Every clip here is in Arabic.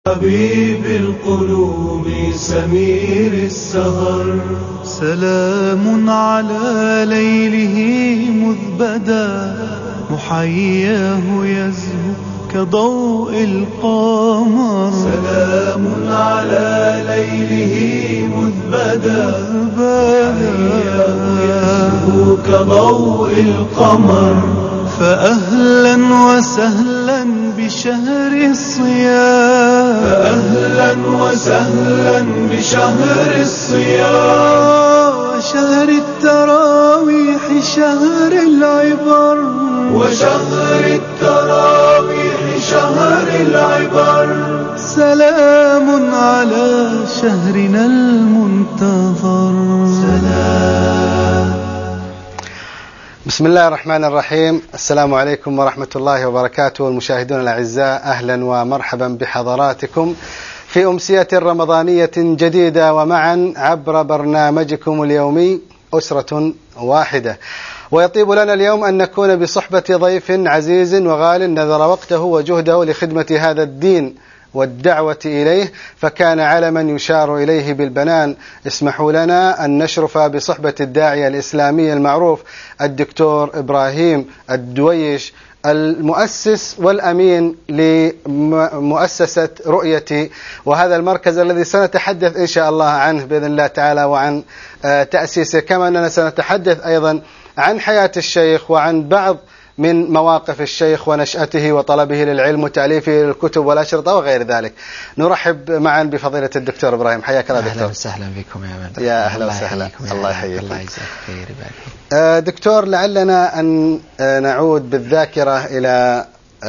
حبيب القلوب سمير السهر، سلام على ليله مذبدا، محياه يزهو كضوء القمر. سلام على ليله مذبدا، محياه يزهو كضوء القمر. فأهلا وسهلا بشهر الصيام، فأهلا وسهلا بشهر الصيام، شهر التراويح، شهر العبر، وشهر التراويح شهر العبر. سلام على شهرنا المنتظر. سلام. بسم الله الرحمن الرحيم. السلام عليكم ورحمة الله وبركاته. المشاهدون الأعزاء، أهلا ومرحبا بحضراتكم في أمسية رمضانية جديدة، ومعا عبر برنامجكم اليومي أسرة واحدة. ويطيب لنا اليوم أن نكون بصحبة ضيف عزيز وغال نذر وقته وجهده لخدمة هذا الدين والدعوة إليه، فكان علما يشار إليه بالبنان. اسمحوا لنا أن نشرف بصحبة الداعية الإسلامي المعروف الدكتور إبراهيم الدويش، المؤسس والأمين لمؤسسة رؤيتي، وهذا المركز الذي سنتحدث إن شاء الله عنه بإذن الله تعالى وعن تأسيسه، كما أننا سنتحدث أيضا عن حياة الشيخ وعن بعض من مواقف الشيخ ونشأته وطلبه للعلم وتأليفه للكتب والأشرطة وغير ذلك. نرحب معا بفضيلة الدكتور إبراهيم. حياك الله دكتور. أهلا وسهلا بكم يا من. يا أهلا وسهلا. الله يحييكم. الله يجزاك خير. دكتور، لعلنا أن نعود بالذاكرة إلى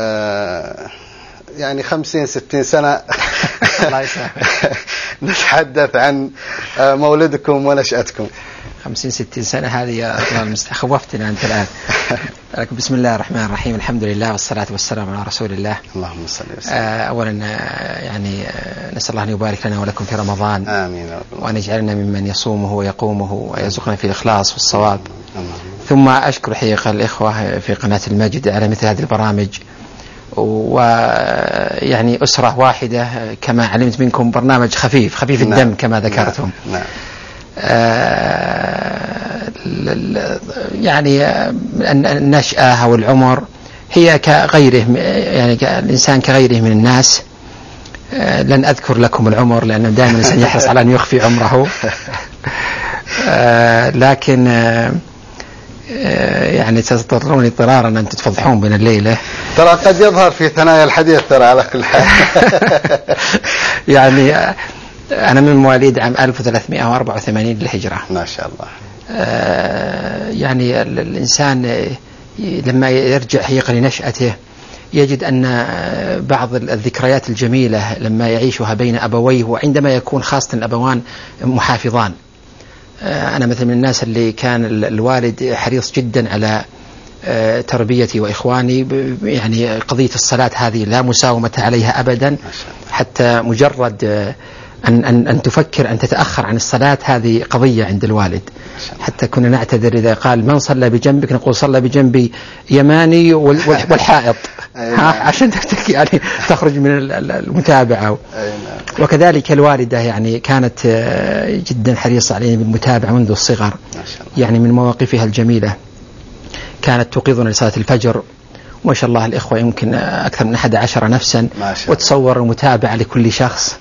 يعني 50-60 سنة الله يسامحك. نتحدث عن مولدكم ونشأتكم. 50-60 سنة هذه يا خوفتنا أنت الآن. لكن بسم الله الرحمن الرحيم، الحمد لله والصلاة والسلام على رسول الله. اللهم صل وسلم. أولا يعني نسأل الله أن يبارك لنا ولكم في رمضان. آمين. وأن يجعلنا ممن يصومه ويقومه ويرزقنا في الإخلاص والصواب. ثم أشكر حقيقة الإخوة في قناة المجد على مثل هذه البرامج، ويعني أسرة واحدة كما علمت منكم، برنامج خفيف الدم كما ذكرتم. نعم. يعني النشأة والعمر هي كغيره، يعني الإنسان كغيره من الناس. لن أذكر لكم العمر لأنه دائما الإنسان يحرص على أن يخفي عمره، لكن يعني تضطرون اضطرارا أن تتفضحون بين الليلة. ترى قد يظهر في ثنايا الحديث ترى على كل حال. يعني أنا من مواليد عام 1384 للهجرة. ما شاء الله. يعني الإنسان لما يرجع حقيقة لنشأته يجد أن بعض الذكريات الجميلة لما يعيشها بين أبويه، وعندما يكون خاصة الأبوان محافظان. أنا مثل من الناس اللي كان الوالد حريص جدا على تربيتي وإخواني، يعني قضية الصلاة هذه لا مساومة عليها أبدا، حتى مجرد أن تفكر أن تتأخر عن الصلاة هذه قضية عند الوالد. حتى كنا نعتذر إذا قال من صلى بجنبك نقول صلى بجنبي يماني والحائط، عشان يعني تخرج من المتابعة. وكذلك الوالدة يعني كانت جدا حريصة علينا بالمتابعة منذ الصغر. يعني من مواقفها الجميلة كانت توقظنا لصلاة الفجر، وما شاء الله الإخوة يمكن أكثر من 11 نفسا، وتصور المتابعة لكل شخص.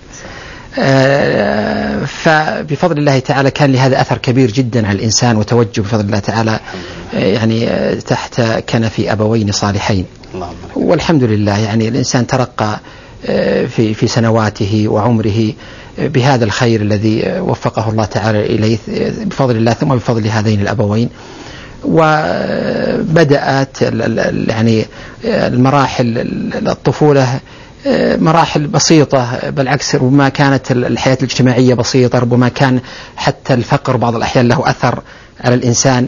فبفضل الله تعالى كان لهذا أثر كبير جدا على الإنسان، وتوجه بفضل الله تعالى يعني تحت كنف أبوين صالحين. والحمد لله يعني الإنسان ترقى في سنواته وعمره بهذا الخير الذي وفقه الله تعالى إليه بفضل الله، ثم بفضل هذين الأبوين. وبدأت يعني المراحل الطفولة مراحل بسيطة، بالعكس ربما كانت الحياة الاجتماعية بسيطة، ربما كان حتى الفقر بعض الأحيان له أثر على الإنسان.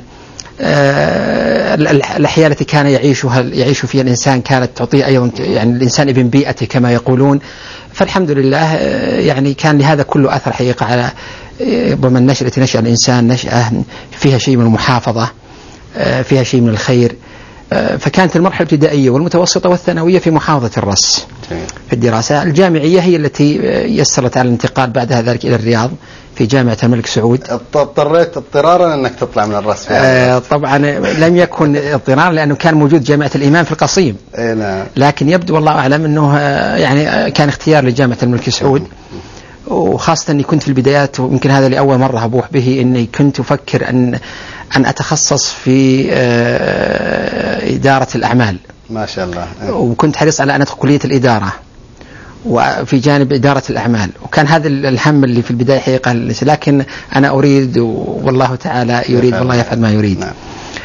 الأحياء التي كان يعيش فيها الإنسان كانت تعطيه أيضا يعني الإنسان ابن بيئته كما يقولون. فالحمد لله يعني كان لهذا كله أثر حقيقة على ربما النشأة التي نشأ الإنسان، نشأة فيها شيء من المحافظة، فيها شيء من الخير. فكانت المرحلة الابتدائية والمتوسطة والثانوية في محافظة الرس في الدراسة. الجامعية هي التي يسرت على الانتقال بعدها ذلك إلى الرياض في جامعة الملك سعود. اضطريت اضطرارا أنك تطلع من الرس؟ طبعا لم يكن اضطرارا لأنه كان موجود جامعة الإمام في القصيم. نعم. لكن يبدو والله أعلم أنه يعني كان اختيار لجامعة الملك سعود، وخاصة أني كنت في البدايات، ويمكن هذا لأول مرة أبوح به، أني كنت أفكر أن أتخصص في إدارة الأعمال. ما شاء الله. وكنت حريص على أن أدخل كلية الإدارة وفي جانب إدارة الأعمال، وكان هذا الهم اللي في البداية حقيقة، لكن أنا أريد والله تعالى يريد والله يفعل ما يريد. نعم.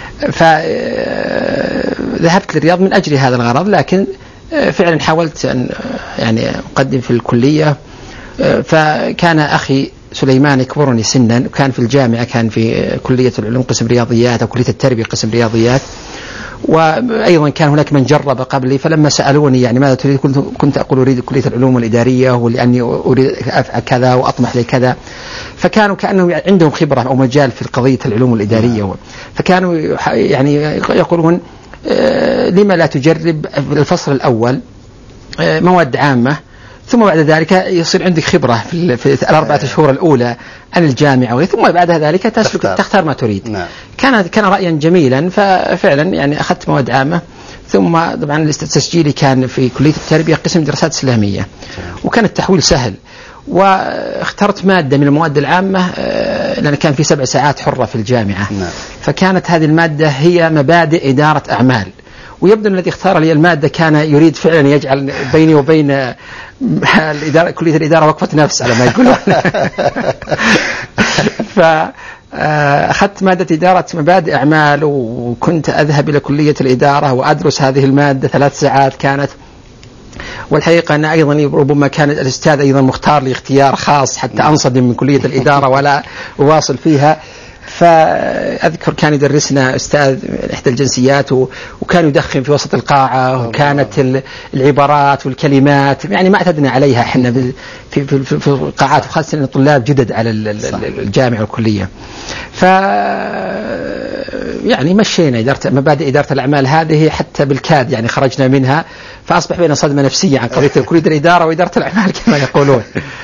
فذهبت للرياض من أجل هذا الغرض، لكن فعلا حاولت أن يعني أقدم في الكلية. فكان أخي سليمان يكبرني سنا، وكان في الجامعة، كان في كلية العلوم قسم رياضيات، أو كلية التربية قسم رياضيات، وأيضا كان هناك من جرب قبلي. فلما سألوني يعني ماذا تريد، كنت أقول أريد كلية العلوم والإدارية، ولأني أريد أفعل كذا وأطمح لكذا. فكانوا كأنهم عندهم خبرة أو مجال في قضية العلوم الإدارية، فكانوا يعني يقولون لما لا تجرب الفصل الأول مواد عامة، ثم بعد ذلك يصير عندك خبرة في الأربعة شهور الأولى عن الجامعة، ثم بعد ذلك تختار ما تريد. نعم. كان رأيا جميلا. ففعلا يعني أخذت مواد عامة، ثم طبعا تسجيلي كان في كلية التربية قسم دراسات إسلامية، وكان التحويل سهل. واخترت مادة من المواد العامة لأن كان في 7 ساعات حرة في الجامعة. نعم. فكانت هذه المادة هي مبادئ إدارة أعمال، ويبدو أن الذي اختار لي المادة كان يريد فعلا يجعل بيني وبين كلية الإدارة وقفة نفس على ما يقولون. فأخذت مادة إدارة مبادئ أعمال، وكنت أذهب إلى كلية الإدارة وأدرس هذه المادة 3 ساعات كانت. والحقيقة أن أيضا ربما كان الأستاذ أيضا مختار لي اختيار خاص حتى أنصدم من كلية الإدارة ولا أواصل فيها. فأذكر كان يدرسنا أستاذ إحدى الجنسيات، وكان يدخن في وسط القاعة، وكانت العبارات والكلمات يعني ما اعتدنا عليها احنا في القاعات، وخاصة الطلاب جدد على الجامعة والكلية. يعني مشينا مبادئ إدارة الأعمال هذه حتى بالكاد يعني خرجنا منها، فأصبح بين صدمة نفسية عن قضية كلية الإدارة وإدارة الأعمال كما يقولون.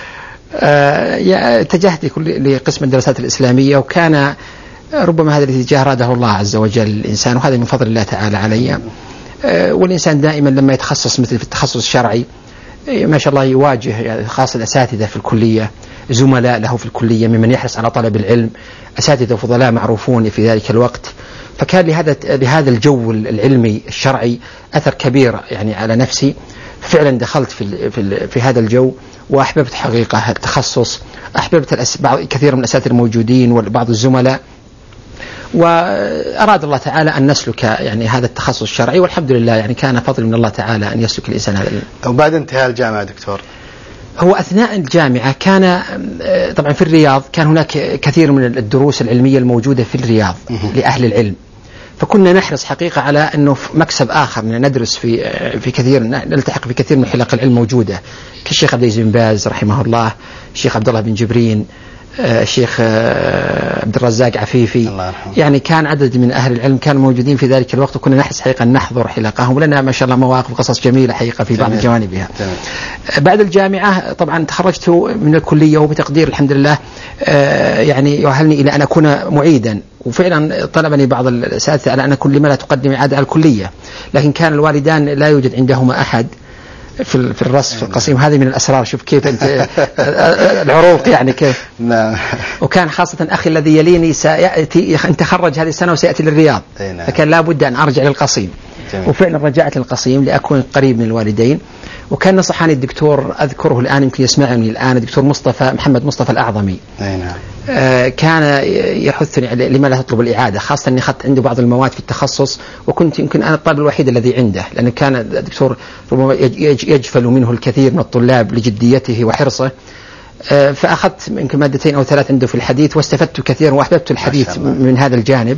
اتجهت لقسم الدراسات الإسلامية، وكان ربما هذا الاتجاه أراده الله عز وجل الإنسان، وهذا من فضل الله تعالى علي. والإنسان دائما لما يتخصص مثل في التخصص الشرعي ما شاء الله يواجه يعني خاصة الأساتذة في الكلية، زملاء له في الكلية ممن يحرص على طلب العلم، أساتذة وفضلاء معروفون في ذلك الوقت. فكان لهذا الجو العلمي الشرعي أثر كبير يعني على نفسي. فعلا دخلت في هذا الجو، وأحببت حقيقة التخصص، أحببت كثير من الأساتذة الموجودين وبعض الزملاء، وأراد الله تعالى أن نسلك يعني هذا التخصص الشرعي، والحمد لله يعني كان فضل من الله تعالى أن يسلك الإنسان هذا. وبعد انتهاء الجامعة دكتور؟ هو أثناء الجامعة كان طبعا في الرياض كان هناك كثير من الدروس العلمية الموجودة في الرياض لأهل العلم، فكنا نحرص حقيقة على أنه مكسب آخر أن ندرس في كثير، نلتحق في كثير من حلق العلم موجودة، كالشيخ عبد العزيز بن باز رحمه الله، الشيخ عبد الله بن جبرين، الشيخ عبد الرزاق عفيفي. يعني كان عدد من أهل العلم كانوا موجودين في ذلك الوقت، وكنا نحرص حقيقة أن نحضر حلقهم، ولنا ما شاء الله مواقف وقصص جميلة حقيقة في بعض جوانبها. بعد الجامعة طبعا تخرجت من الكلية، وبتقدير الحمد لله يعني يؤهلني إلى أن أكون معيدا، وفعلا طلبني بعض الأساتذة على أن أكون لما لا تقدم إعادة على الكلية، لكن كان الوالدان لا يوجد عندهما أحد في الرص في القصيم. هذه من الأسرار، شوف كيف أنت العروق يعني كيف. نعم. وكان خاصة أخي الذي يليني سيأتي أن تخرج هذه السنة وسيأتي للرياض، فكان لابد أن أرجع للقصيم. وفعلا رجعت للقصيم لأكون قريب من الوالدين. وكان نصحني الدكتور أذكره الآن يمكن يسمعني الآن، الدكتور محمد مصطفى الأعظمي. كان يحثني على لما لا تطلب الإعادة، خاصة أني أخذت عنده بعض المواد في التخصص، وكنت يمكن أنا الطالب الوحيد الذي عنده، لأنه كان الدكتور ربما يجفل منه الكثير من الطلاب لجديته وحرصه. فأخذت يمكن 2 أو 3 عنده في الحديث، واستفدت كثيرا وأحببت الحديث من هذا الجانب.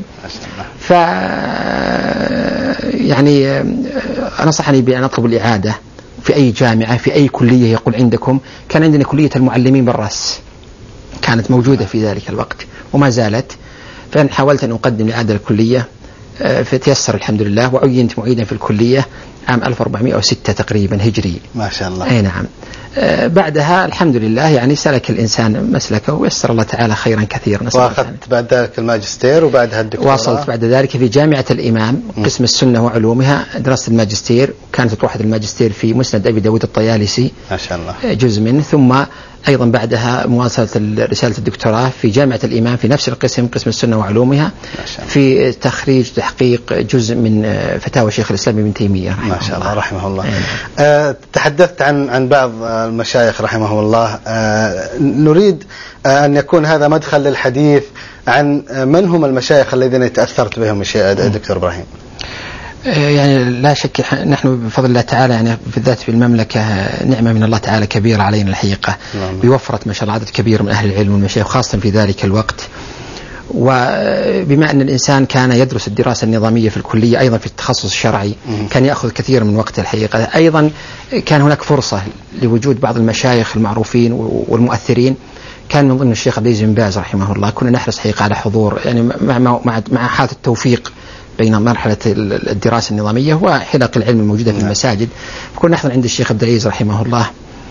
يعني نصحني بأن أطلب الإعادة في أي جامعة في أي كلية يقول عندكم. كان عندنا كلية المعلمين بالرأس كانت موجودة في ذلك الوقت وما زالت، فأنا حاولت أن أقدم لإعادة الكلية. فتيسر الحمد لله، وعينت معيدا في الكلية عام 1406 تقريبا هجري. ما شاء الله. أي نعم. بعدها الحمد لله يعني سلك الإنسان مسلكه ويسر الله تعالى خيرا كثيرا. وأخذت بعد ذلك الماجستير وبعدها الدكتوراه. واصلت بعد ذلك في جامعة الإمام قسم السنة وعلومها، درست الماجستير، وكانت تروح الماجستير في مسند أبي داود الطيالسي ما شاء الله جزء منه، ثم أيضا بعدها مواصلة رسالة الدكتوراه في جامعة الإمام في نفس القسم، قسم السنة وعلومها، في تخريج تحقيق جزء من فتاوى شيخ الإسلام ابن تيمية ما شاء الله رحمه الله. تحدثت عن بعض المشايخ رحمه الله، نريد أن يكون هذا مدخل للحديث عن من هم المشايخ الذين تأثرت بهم دكتور إبراهيم. يعني لا شك نحن بفضل الله تعالى يعني بالذات في المملكة نعمة من الله تعالى كبيرة علينا الحقيقة، بوفرة ما شاء الله عدد كبير من أهل العلم والمشايخ خاصة في ذلك الوقت. وبما أن الإنسان كان يدرس الدراسة النظامية في الكلية أيضا في التخصص الشرعي كان يأخذ كثير من وقت الحقيقة. أيضا كان هناك فرصة لوجود بعض المشايخ المعروفين والمؤثرين، كان من ضمن الشيخ عبد العزيز بن باز رحمه الله. كنا نحرص حقيقة على حضور يعني مع حالة التوفيق بين مرحلة الدراسة النظامية وحلق العلم الموجودة في المساجد. كنا نحضر عند الشيخ عبد العزيز رحمه الله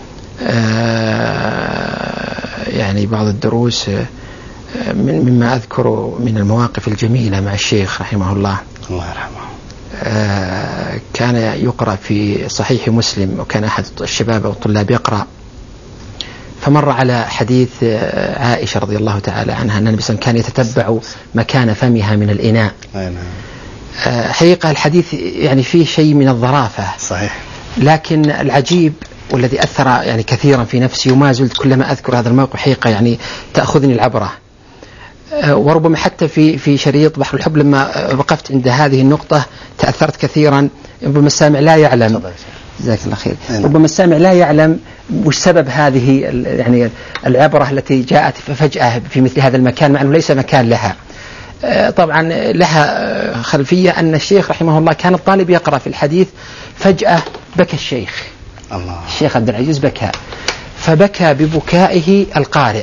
يعني بعض الدروس مما أذكر من المواقف الجميلة مع الشيخ رحمه الله. الله يرحمه. كان يقرأ في صحيح مسلم، وكان أحد الشباب أو الطلاب يقرأ، فمر على حديث عائشة رضي الله تعالى عنها أن النبي صلى الله عليه وسلم كان يتتبع مكان فمها من الإناء. حقيقة الحديث يعني فيه شيء من الظرافة صحيح، لكن العجيب والذي أثر يعني كثيرا في نفسي وما زلت كلما أذكر هذا الموقف حقيقة يعني تأخذني العبرة. وربما حتى في شريط بحر الحب لما وقفت عند هذه النقطة تأثرت كثيرا. ربما السامع لا يعلم، جزاك الله خير، ربما السامع لا يعلم وش سبب هذه يعني العبرة التي جاءت فجأة في مثل هذا المكان مع أنه ليس مكان لها. طبعا لها خلفية أن الشيخ رحمه الله كان الطالب يقرأ في الحديث، فجأة بكى الشيخ الله. الشيخ عبد العزيز بكى، فبكى ببكائه القارئ،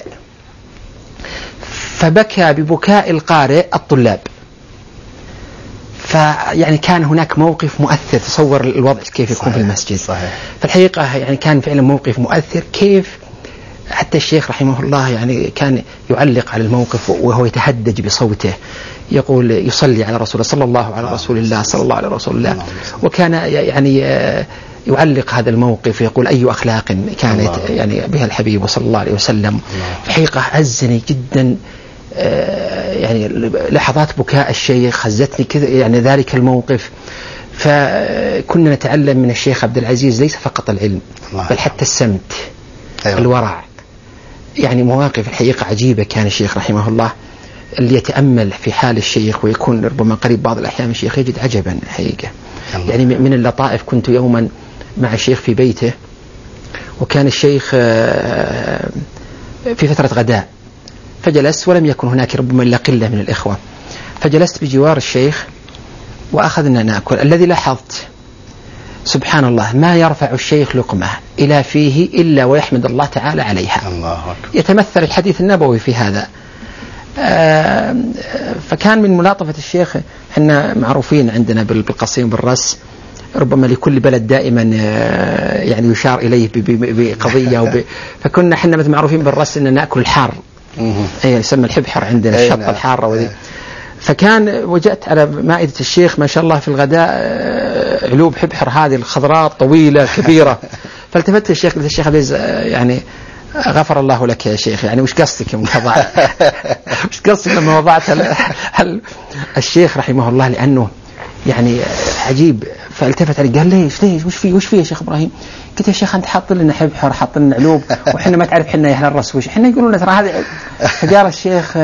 فبكى ببكاء القارئ الطلاب. فيعني كان هناك موقف مؤثر، تصور الوضع كيف يكون صحيح. في المسجد صحيح. فالحقيقة يعني كان فعلا موقف مؤثر، كيف حتى الشيخ رحمه الله يعني كان يعلق على الموقف وهو يتهدج بصوته، يقول يصلي على رسول الله صلى الله على رسول الله صلى الله على رسول الله، وكان يعني يعلق هذا الموقف يقول أي أخلاق كانت يعني بها الحبيب صلى الله عليه وسلم. الحقيقة عزني جدا يعني لحظات بكاء الشيخ هزتني كذا يعني ذلك الموقف. فكنا نتعلم من الشيخ عبد العزيز ليس فقط العلم بل حتى السمت، الورع، يعني مواقف الحقيقة عجيبة. كان الشيخ رحمه الله اللي يتأمل في حال الشيخ ويكون ربما قريب بعض الأحيان الشيخ يجد عجبا الحقيقة. يعني من اللطائف كنت يوما مع الشيخ في بيته، وكان الشيخ في فترة غداء، فجلست ولم يكن هناك ربما إلا قلة من الإخوة، فجلست بجوار الشيخ وأخذنا نأكل. الذي لاحظت سبحان الله ما يرفع الشيخ لقمة إلى فيه إلا ويحمد الله تعالى عليها. الله أكبر. يتمثل الحديث النبوي في هذا. فكان من ملاطفة الشيخ، احنا معروفين عندنا بالقصيم بالرس، ربما لكل بلد دائما يعني يشار إليه بقضية فكنا احنا مثل معروفين بالرس أن نأكل الحار، يسمى الحبحر عندنا الشطة الحارة وذي. فكان وجدت على مائدة الشيخ ما شاء الله في الغداء علوب حبحر هذه الخضراء طويلة كبيرة. فالتفت الشيخ قلت الشيخ عبد يعني غفر الله لك يا شيخ، يعني وش قصدك من وضع وش قصدك لما وضعت الشيخ رحمه الله، لأنه يعني عجيب. فالتفت علي قال ليش وش فيه يا شيخ إبراهيم؟ قلت يا شيخ أنت حاط لنا حبحر حاط لنا علوب وحنا ما تعرف حنا أهل الرس وش حنا يقولون ترى هذا. فقال الشيخ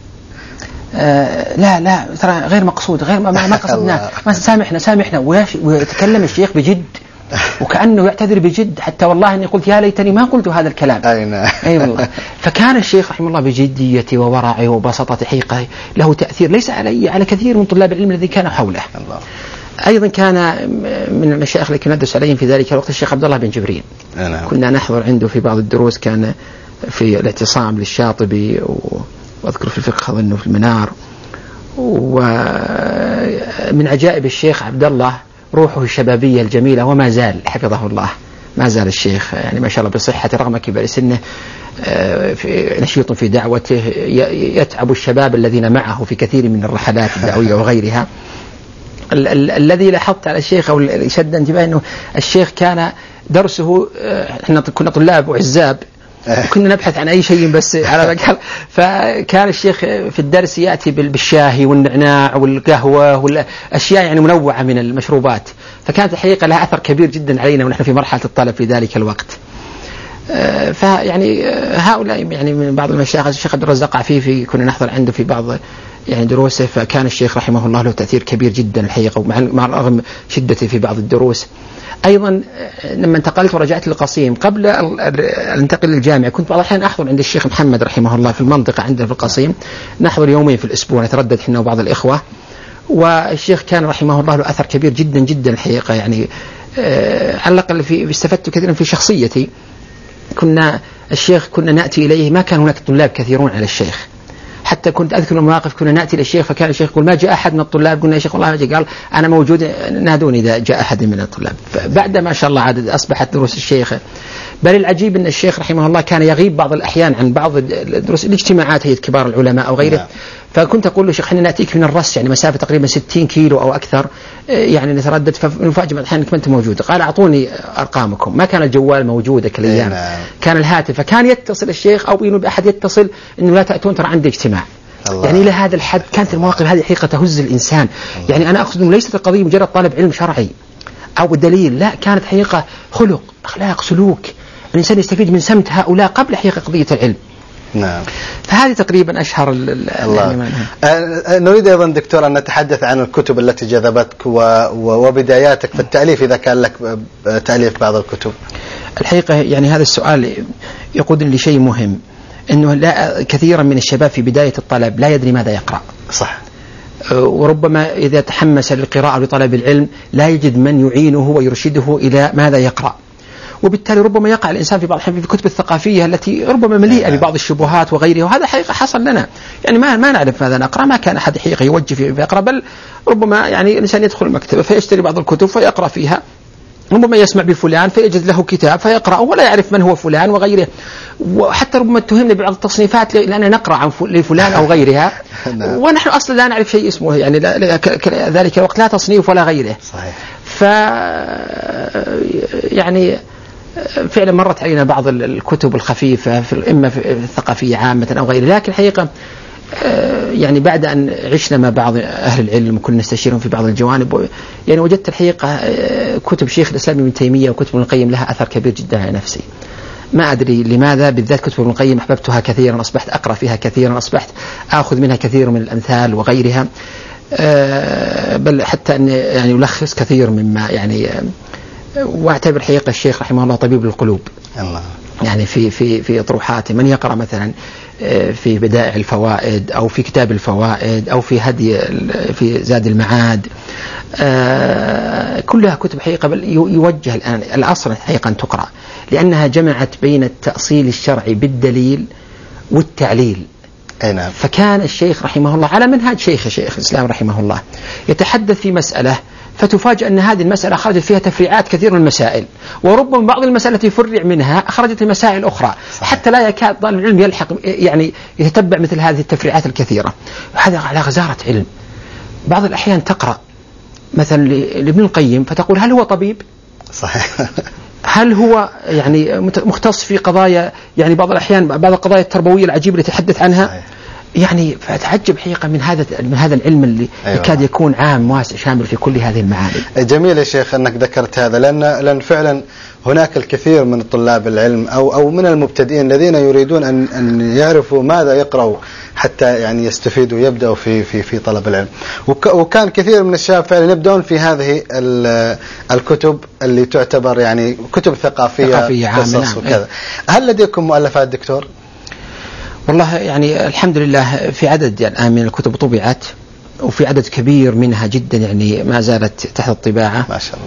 لا ترى غير مقصود، غير ما قصدنا، ما سامحنا. ويتكلم الشيخ بجد وكأنه يعتذر بجد، حتى والله أني قلت يا ليتني ما قلت هذا الكلام. أي والله. فكان الشيخ رحمه الله بجديته وورعه وبساطة حقيقة له تأثير ليس على كثير من طلاب العلم الذي كانوا حوله. أيضا كان من المشايخ الذين كنا ندرس عليهم في ذلك الوقت الشيخ عبد الله بن جبرين. كنا نحضر عنده في بعض الدروس، كان في الاعتصام للشاطبي، واذكر في الفقه اظنه في المنار، ومن عجائب الشيخ عبد الله روحه الشبابية الجميلة، وما زال حفظه الله، ما زال الشيخ يعني ما شاء الله بصحة رغم كبر سنه نشيط في دعوته، يتعب الشباب الذين معه في كثير من الرحلات الدعوية وغيرها. الذي لاحظت على الشيخ أو شد انتباهي أنه الشيخ كان درسه، احنا كنا طلاب وعزاب وكنا نبحث عن أي شيء بس على مقال، فكان الشيخ في الدرس يأتي بالشاهي والنعناع والقهوة والأشياء يعني منوعة من المشروبات، فكانت الحقيقة لها أثر كبير جدا علينا ونحن في مرحلة الطلب في ذلك الوقت. فيعني هؤلاء يعني من بعض المشايخ، الشيخ عبد الرزاق عفيفي كنا نحضر عنده في بعض يعني دروسه، فكان الشيخ رحمه الله له تأثير كبير جدا الحقيقة، ومع رغم شدته في بعض الدروس. أيضا لما انتقلت ورجعت للقصيم قبل أن انتقل للجامعة كنت بعض الأحيان أحضر عند الشيخ محمد رحمه الله في المنطقة عندنا في القصيم، نحضر يومين في الأسبوع نتردد حنا وبعض الإخوة. والشيخ كان رحمه الله له أثر كبير جدا جدا الحقيقة، يعني على الأقل استفدت كثيرا في شخصيتي. كنا نأتي إليه، ما كان هناك طلاب كثيرون على الشيخ، حتى كنت أذكر المواقف كنا نأتي للشيخ فكان الشيخ يقول ما جاء أحد من الطلاب، قلنا يا شيخ والله ما جاء، قال أنا موجود نادوني إذا جاء أحد من الطلاب. بعد ما شاء الله عدد أصبحت دروس الشيخ، بل العجيب أن الشيخ رحمه الله كان يغيب بعض الأحيان عن بعض الدروس الاجتماعات هي كبار العلماء أو غيره. فكنت أقول له شيخ احنا نأتيك من الرس يعني مسافة تقريبا 60 كيلو أو أكثر، يعني نتردد، فنفاجئ بعض الأحيان أنت موجود. قال أعطوني أرقامكم، ما كان الجوال موجود كالأيام، كان الهاتف، فكان يتصل الشيخ أو ينبئ أحد يتصل إنه لا تأتون ترى عندي اجتماع. يعني إلى هذا الحد كانت المواقف هذه حقيقة تهز الإنسان. يعني أنا أقصد أنه ليست القضية مجرد طالب علم شرعي أو دليل، لا، كانت حقيقة خلق، أخلاق، سلوك، الإنسان يستفيد من سمت هؤلاء قبل حقيقة قضية العلم. نعم. فهذه تقريبا أشهر الله. نريد أيضا دكتور أن نتحدث عن الكتب التي جذبتك وبداياتك في التأليف، إذا كان لك تأليف بعض الكتب. الحقيقة يعني هذا السؤال يقودني لشيء مهم، أنه لا كثيرا من الشباب في بداية الطلب لا يدري ماذا يقرأ. صح. وربما إذا تحمس للقراءة لطلب العلم لا يجد من يعينه ويرشده إلى ماذا يقرأ، وبالتالي ربما يقع الإنسان في بعض الأحيان في الكتب الثقافية التي ربما مليئة ببعض الشبهات وغيرها، وهذا حقيقة حصل لنا. يعني ما نعرف ماذا نقرأ، ما كان أحد حقيقة يوجه في يقرأ، بل ربما يعني الإنسان يدخل المكتبة فيشتري بعض الكتب فيقرأ فيها، ربما يسمع بفلان فيجد له كتاب فيقرأه ولا يعرف من هو فلان وغيره، وحتى ربما اتهمنا ببعض التصنيفات لأننا نقرأ عن لفلان أو غيرها ونحن أصلا لا نعرف شيء اسمه، يعني ذلك الوقت لا تصنيف ولا غيره. صحيح. يعني فعلا مرت علينا بعض الكتب الخفيفة إما في الثقافية عامة أو غيره، لكن حقيقة يعني بعد أن عشنا مع بعض أهل العلم وكنا نستشيرهم في بعض الجوانب، يعني وجدت الحقيقة كتب شيخ الإسلام ابن تيمية وكتب ابن القيم لها أثر كبير جدا على نفسي. ما أدري لماذا بالذات كتب ابن القيم أحببتها كثيرا، أصبحت أقرأ فيها كثيرا، أصبحت أخذ منها كثير من الأمثال وغيرها، بل حتى أن يعني يلخص كثير مما يعني، واعتبر حقيقة الشيخ رحمه الله طبيب القلوب. الله. يعني في أطروحاته من يقرأ مثلا في بدائع الفوائد أو في كتاب الفوائد أو في هدي في زاد المعاد، كلها كتب حقيقة بل يوجه الآن العصر حقيقة أن تقرأ، لأنها جمعت بين التأصيل الشرعي بالدليل والتعليل. نعم. فكان الشيخ رحمه الله على منهاج شيخ الإسلام رحمه الله يتحدث في مسألة فتفاجأ أن هذه المسألة خرجت فيها تفريعات كثير من المسائل، وربما بعض المسائل التي فرع منها خرجت لمسائل أخرى. صحيح. حتى لا يكاد طالب العلم يلحق يعني يتتبع مثل هذه التفريعات الكثيرة، هذا على غزارة علم. بعض الأحيان تقرأ مثلا لابن القيم فتقول هل هو طبيب؟ صحيح. هل هو يعني مختص في قضايا، يعني بعض الأحيان بعض القضايا التربوية العجيبة اللي يتحدث عنها. صحيح. يعني فتعجب حقيقة من هذا العلم اللي يكاد يكون عام واسع شامل في كل هذه المعاني. جميل يا شيخ أنك ذكرت هذا، لأن فعلا هناك الكثير من طلاب العلم أو من المبتدئين الذين يريدون أن يعرفوا ماذا يقرأوا حتى يعني يستفيدوا يبدأوا في طلب العلم، وكان كثير من الشباب فعلا يبدأون في هذه الكتب اللي تعتبر يعني كتب ثقافية قصص وكذا. هل لديكم مؤلفات دكتور؟ والله يعني الحمد لله في عدد الآن من الكتب طبعت، وفي عدد كبير منها جدا يعني ما زالت تحت الطباعة ما شاء الله.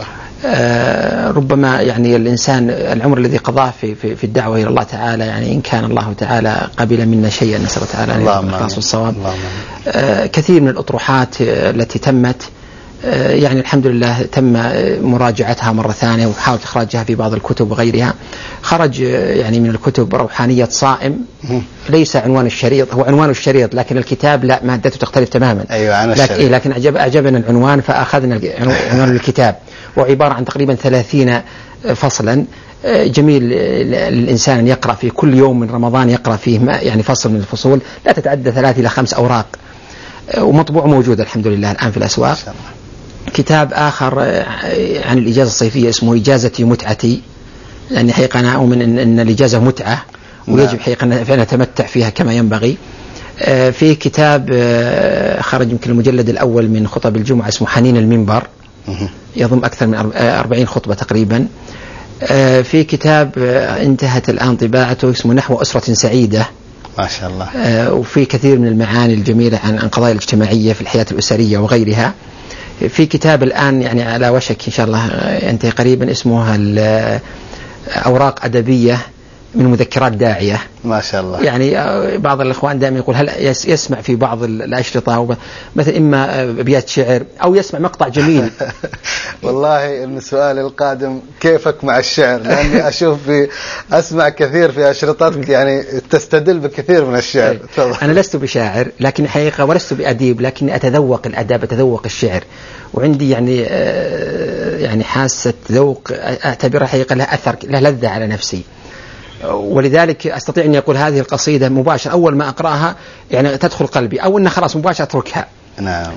ربما يعني الإنسان العمر الذي قضاه في الدعوة إلى الله تعالى، يعني إن كان الله تعالى قبل منا شيئا نسأل الله تعالى أن يرزقنا الإخلاص والصواب. كثير من الأطروحات التي تمت يعني الحمد لله تم مراجعتها مرة ثانية وحاولت إخراجها في بعض الكتب وغيرها. خرج يعني من الكتب روحانية صائم، ليس عنوان الشريط، هو عنوان الشريط لكن الكتاب لا، مادته تختلف تماما. أيوة عن الشريط. لكن أعجبنا العنوان فأخذنا عنوان الكتاب، وعبارة عن تقريبا 30 فصلا. جميل للإنسان أن يقرأ في كل يوم من رمضان، يقرأ فيه يعني فصل من الفصول لا تتعدى 3 إلى 5 أوراق، ومطبوع موجود الحمد لله الآن في الأسواق. كتاب آخر عن الإجازة الصيفية اسمه إجازتي متعتي، يعني حقيقة أنا أؤمن أن الإجازة متعة ويجب حقيقة أن نتمتع فيها كما ينبغي. في كتاب خرج يمكن المجلد الأول من خطب الجمعة اسمه حنين المنبر، يضم أكثر من 40 خطبة تقريبا. في كتاب انتهت الآن طباعته اسمه نحو أسرة سعيدة، ما شاء الله. وفي كثير من المعاني الجميلة عن قضايا الاجتماعية في الحياة الأسرية وغيرها. في كتاب الآن يعني على وشك إن شاء الله ينتهي قريبا اسمه أوراق أدبية من مذكرات داعية، ما شاء الله. يعني بعض الإخوان دائما يقول هل يسمع في بعض الأشرطة مثلا إما أبيات شعر أو يسمع مقطع جميل. والله إن سؤالي القادم كيفك مع الشعر، لأني أشوف أسمع كثير في أشرطتك يعني تستدل بكثير من الشعر. أنا لست بشاعر لكن حقيقة ولست بأديب، لكن أتذوق الأدب، أتذوق الشعر، وعندي يعني حاسة ذوق أعتبرها حقيقة لها أثر، لها لذة على نفسي، ولذلك أستطيع أن يقول هذه القصيدة مباشرة أول ما أقرأها يعني تدخل قلبي، أو أنها خلاص مباشرة أتركها. نعم.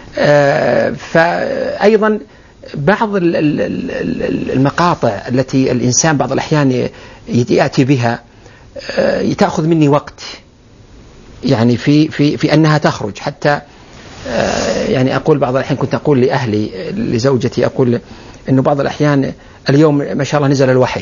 فأيضا بعض المقاطع التي الإنسان بعض الأحيان يأتي بها تأخذ مني وقت، يعني في أنها تخرج، حتى يعني أقول بعض الأحيان كنت أقول لأهلي لزوجتي أقول إنه بعض الأحيان اليوم ما شاء الله نزل الوحي.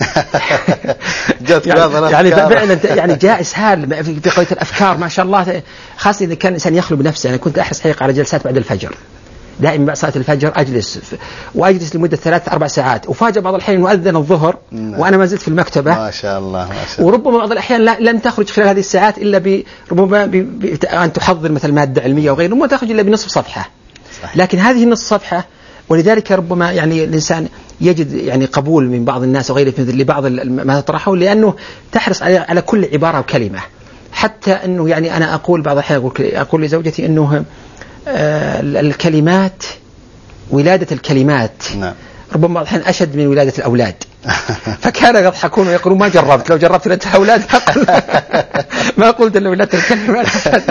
يعني فعلا يعني جاء إسهال في قضية الأفكار ما شاء الله، خاصة إذا كان الإنسان يخلو بنفسه. يعني كنت أحرص حقيقة على جلسات بعد الفجر، دائما بعد صلاة الفجر وأجلس لمدة 3-4 ساعات، وفاجأ بعض الأحيان مؤذن الظهر وأنا ما زلت في المكتبة. ما شاء الله ما شاء الله. وربما بعض الأحيان لم تخرج خلال هذه الساعات إلا ربما أن تحضر مثل مادة علمية وغيره، ما تخرج إلا بنصف صفحة. صحيح. لكن هذه النصف صفحة، ولذلك ربما يعني الإنسان يجد يعني قبول من بعض الناس وغيره لبعض ما تطرحه، لأنه تحرص على كل عبارة وكلمة، حتى أنه يعني أنا أقول بعض الأحيان أقول لزوجتي أنه الكلمات، ولادة الكلمات ربما الحين أشد من ولادة الأولاد. فكانوا يضحكون ويقولون ما جربت، لو جربت ولادة الأولاد ما قلت إلا ولادة الكلمات.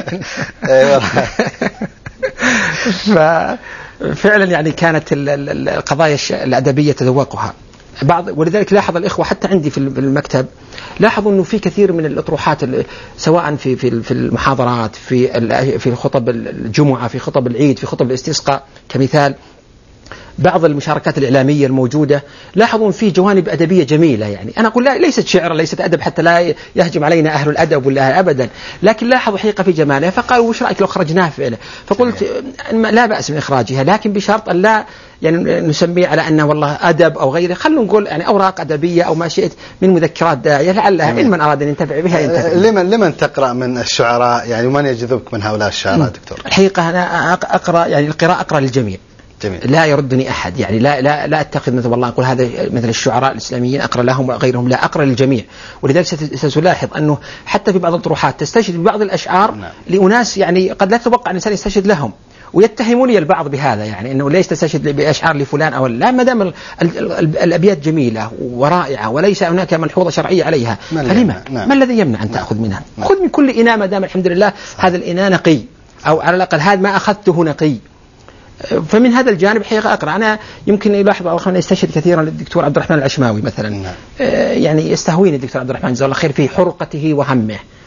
ففعلا يعني كانت القضايا الأدبية تذوقها ولذلك لاحظ الإخوة حتى عندي في المكتب، لاحظوا أنه في كثير من الأطروحات سواء في المحاضرات، في خطب الجمعة، في خطب العيد، في خطب الاستسقاء كمثال، بعض المشاركات الإعلامية الموجودة، لاحظوا في جوانب أدبية جميلة. يعني أنا أقول لا، ليست شعر، ليست أدب حتى لا يهجم علينا أهل الأدب ولا أبدا، لكن لاحظوا حقيقة في جمالها، فقالوا وش رأيك لو خرجناها فعلا؟ فقلت لا بأس من إخراجها، لكن بشرط أن لا يعني نسميه على أنه والله أدب أو غيره، خلوا نقول يعني أوراق أدبية أو ما شئت من مذكرات داعية، لعلها إن من أراد أن ينتفع بها ينتفع. لمن تقرأ من الشعراء يعني، ومن يجذبك من هؤلاء الشعراء دكتور؟ الحقيقة أنا أقرأ يعني القراءة أقرأ للجميع. جميل. لا يردني أحد، يعني لا أتخذ مثل والله أقول هذا مثل الشعراء الإسلاميين أقرأ لهم وغيرهم، لا، أقرأ للجميع. ولذلك ستلاحظ أنه حتى في بعض الطروحات تستشهد ببعض الأشعار لأناس يعني قد لا تتوقع أن الإنسان يستشهد لهم، ويتهموني البعض بهذا، يعني أنه ليس تستشهد بأشعار لفلان أو لا، ما دام الأبيات جميلة ورائعة وليس هناك ملحوظة شرعية عليها، فلما ما الذي يمنع أن تأخذ منها؟ خذ من كل إناء ما دام الحمد لله هذا الإناء نقي، أو على الأقل هذا ما أخذته نقي. فمن هذا الجانب حقيقة أقرأ. أنا يمكن يلاحظ بعض الأخوان يستشهد كثيرا الدكتور عبد الرحمن العشماوي مثلا، يعني يستهويني الدكتور عبد الرحمن جزاه الله خير في حرقته وهمه،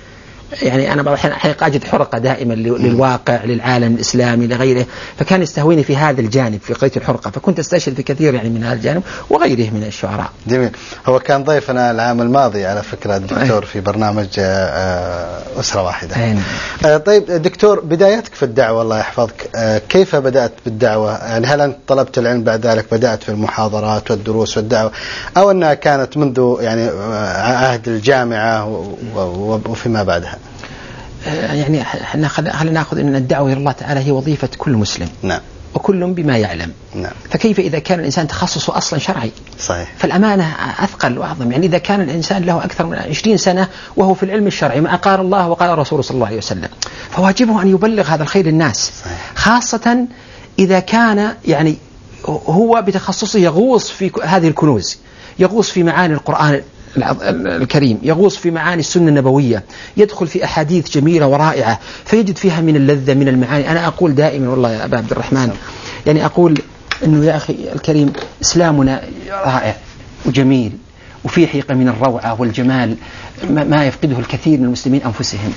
يعني أنا بعض الأحيان حقيقة أجد حرقة دائما للواقع، للعالم الإسلامي، لغيره، فكان يستهويني في هذا الجانب في قضية الحرقة، فكنت أستشهد في كثير يعني من هذا الجانب وغيره من الشعراء. جميل. هو كان ضيفنا العام الماضي على فكرة الدكتور في برنامج أسرة واحدة. طيب دكتور، بدايتك في الدعوة الله يحفظك، كيف بدأت بالدعوة؟ يعني هل أنت طلبت العلم بعد ذلك بدأت في المحاضرات والدروس والدعوة، أو أنها كانت منذ يعني عهد الجامعة وفيما بعدها؟ يعني خلينا نأخذ أن الدعوة إلى الله تعالى هي وظيفة كل مسلم. نعم. وكل بما يعلم. نعم. فكيف إذا كان الإنسان تخصصه أصلا شرعي؟ صحيح. فالأمانة أثقل وأعظم. يعني إذا كان الإنسان له أكثر من 20 سنة وهو في العلم الشرعي ما قال الله وقال الرسول صلى الله عليه وسلم، فواجبه أن يبلغ هذا الخير للناس. صحيح. خاصة إذا كان يعني هو بتخصصه يغوص في هذه الكنوز، يغوص في معاني القرآن الكريم، يغوص في معاني السنة النبوية، يدخل في أحاديث جميلة ورائعة فيجد فيها من اللذة من المعاني. أنا أقول دائما والله يا أبا عبد الرحمن، يعني أقول أنه يا أخي الكريم إسلامنا رائع وجميل وفيه حقيقة من الروعة والجمال ما يفقده الكثير من المسلمين أنفسهم.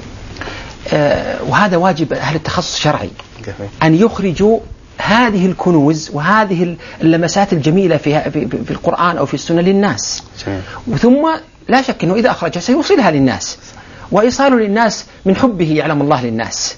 وهذا واجب أهل التخصص الشرعي أن يخرجوا هذه الكنوز وهذه اللمسات الجميلة في القرآن أو في السنة للناس. وثم لا شك أنه إذا أخرجها سيوصلها للناس، وإيصال للناس من حبه يعلم الله للناس.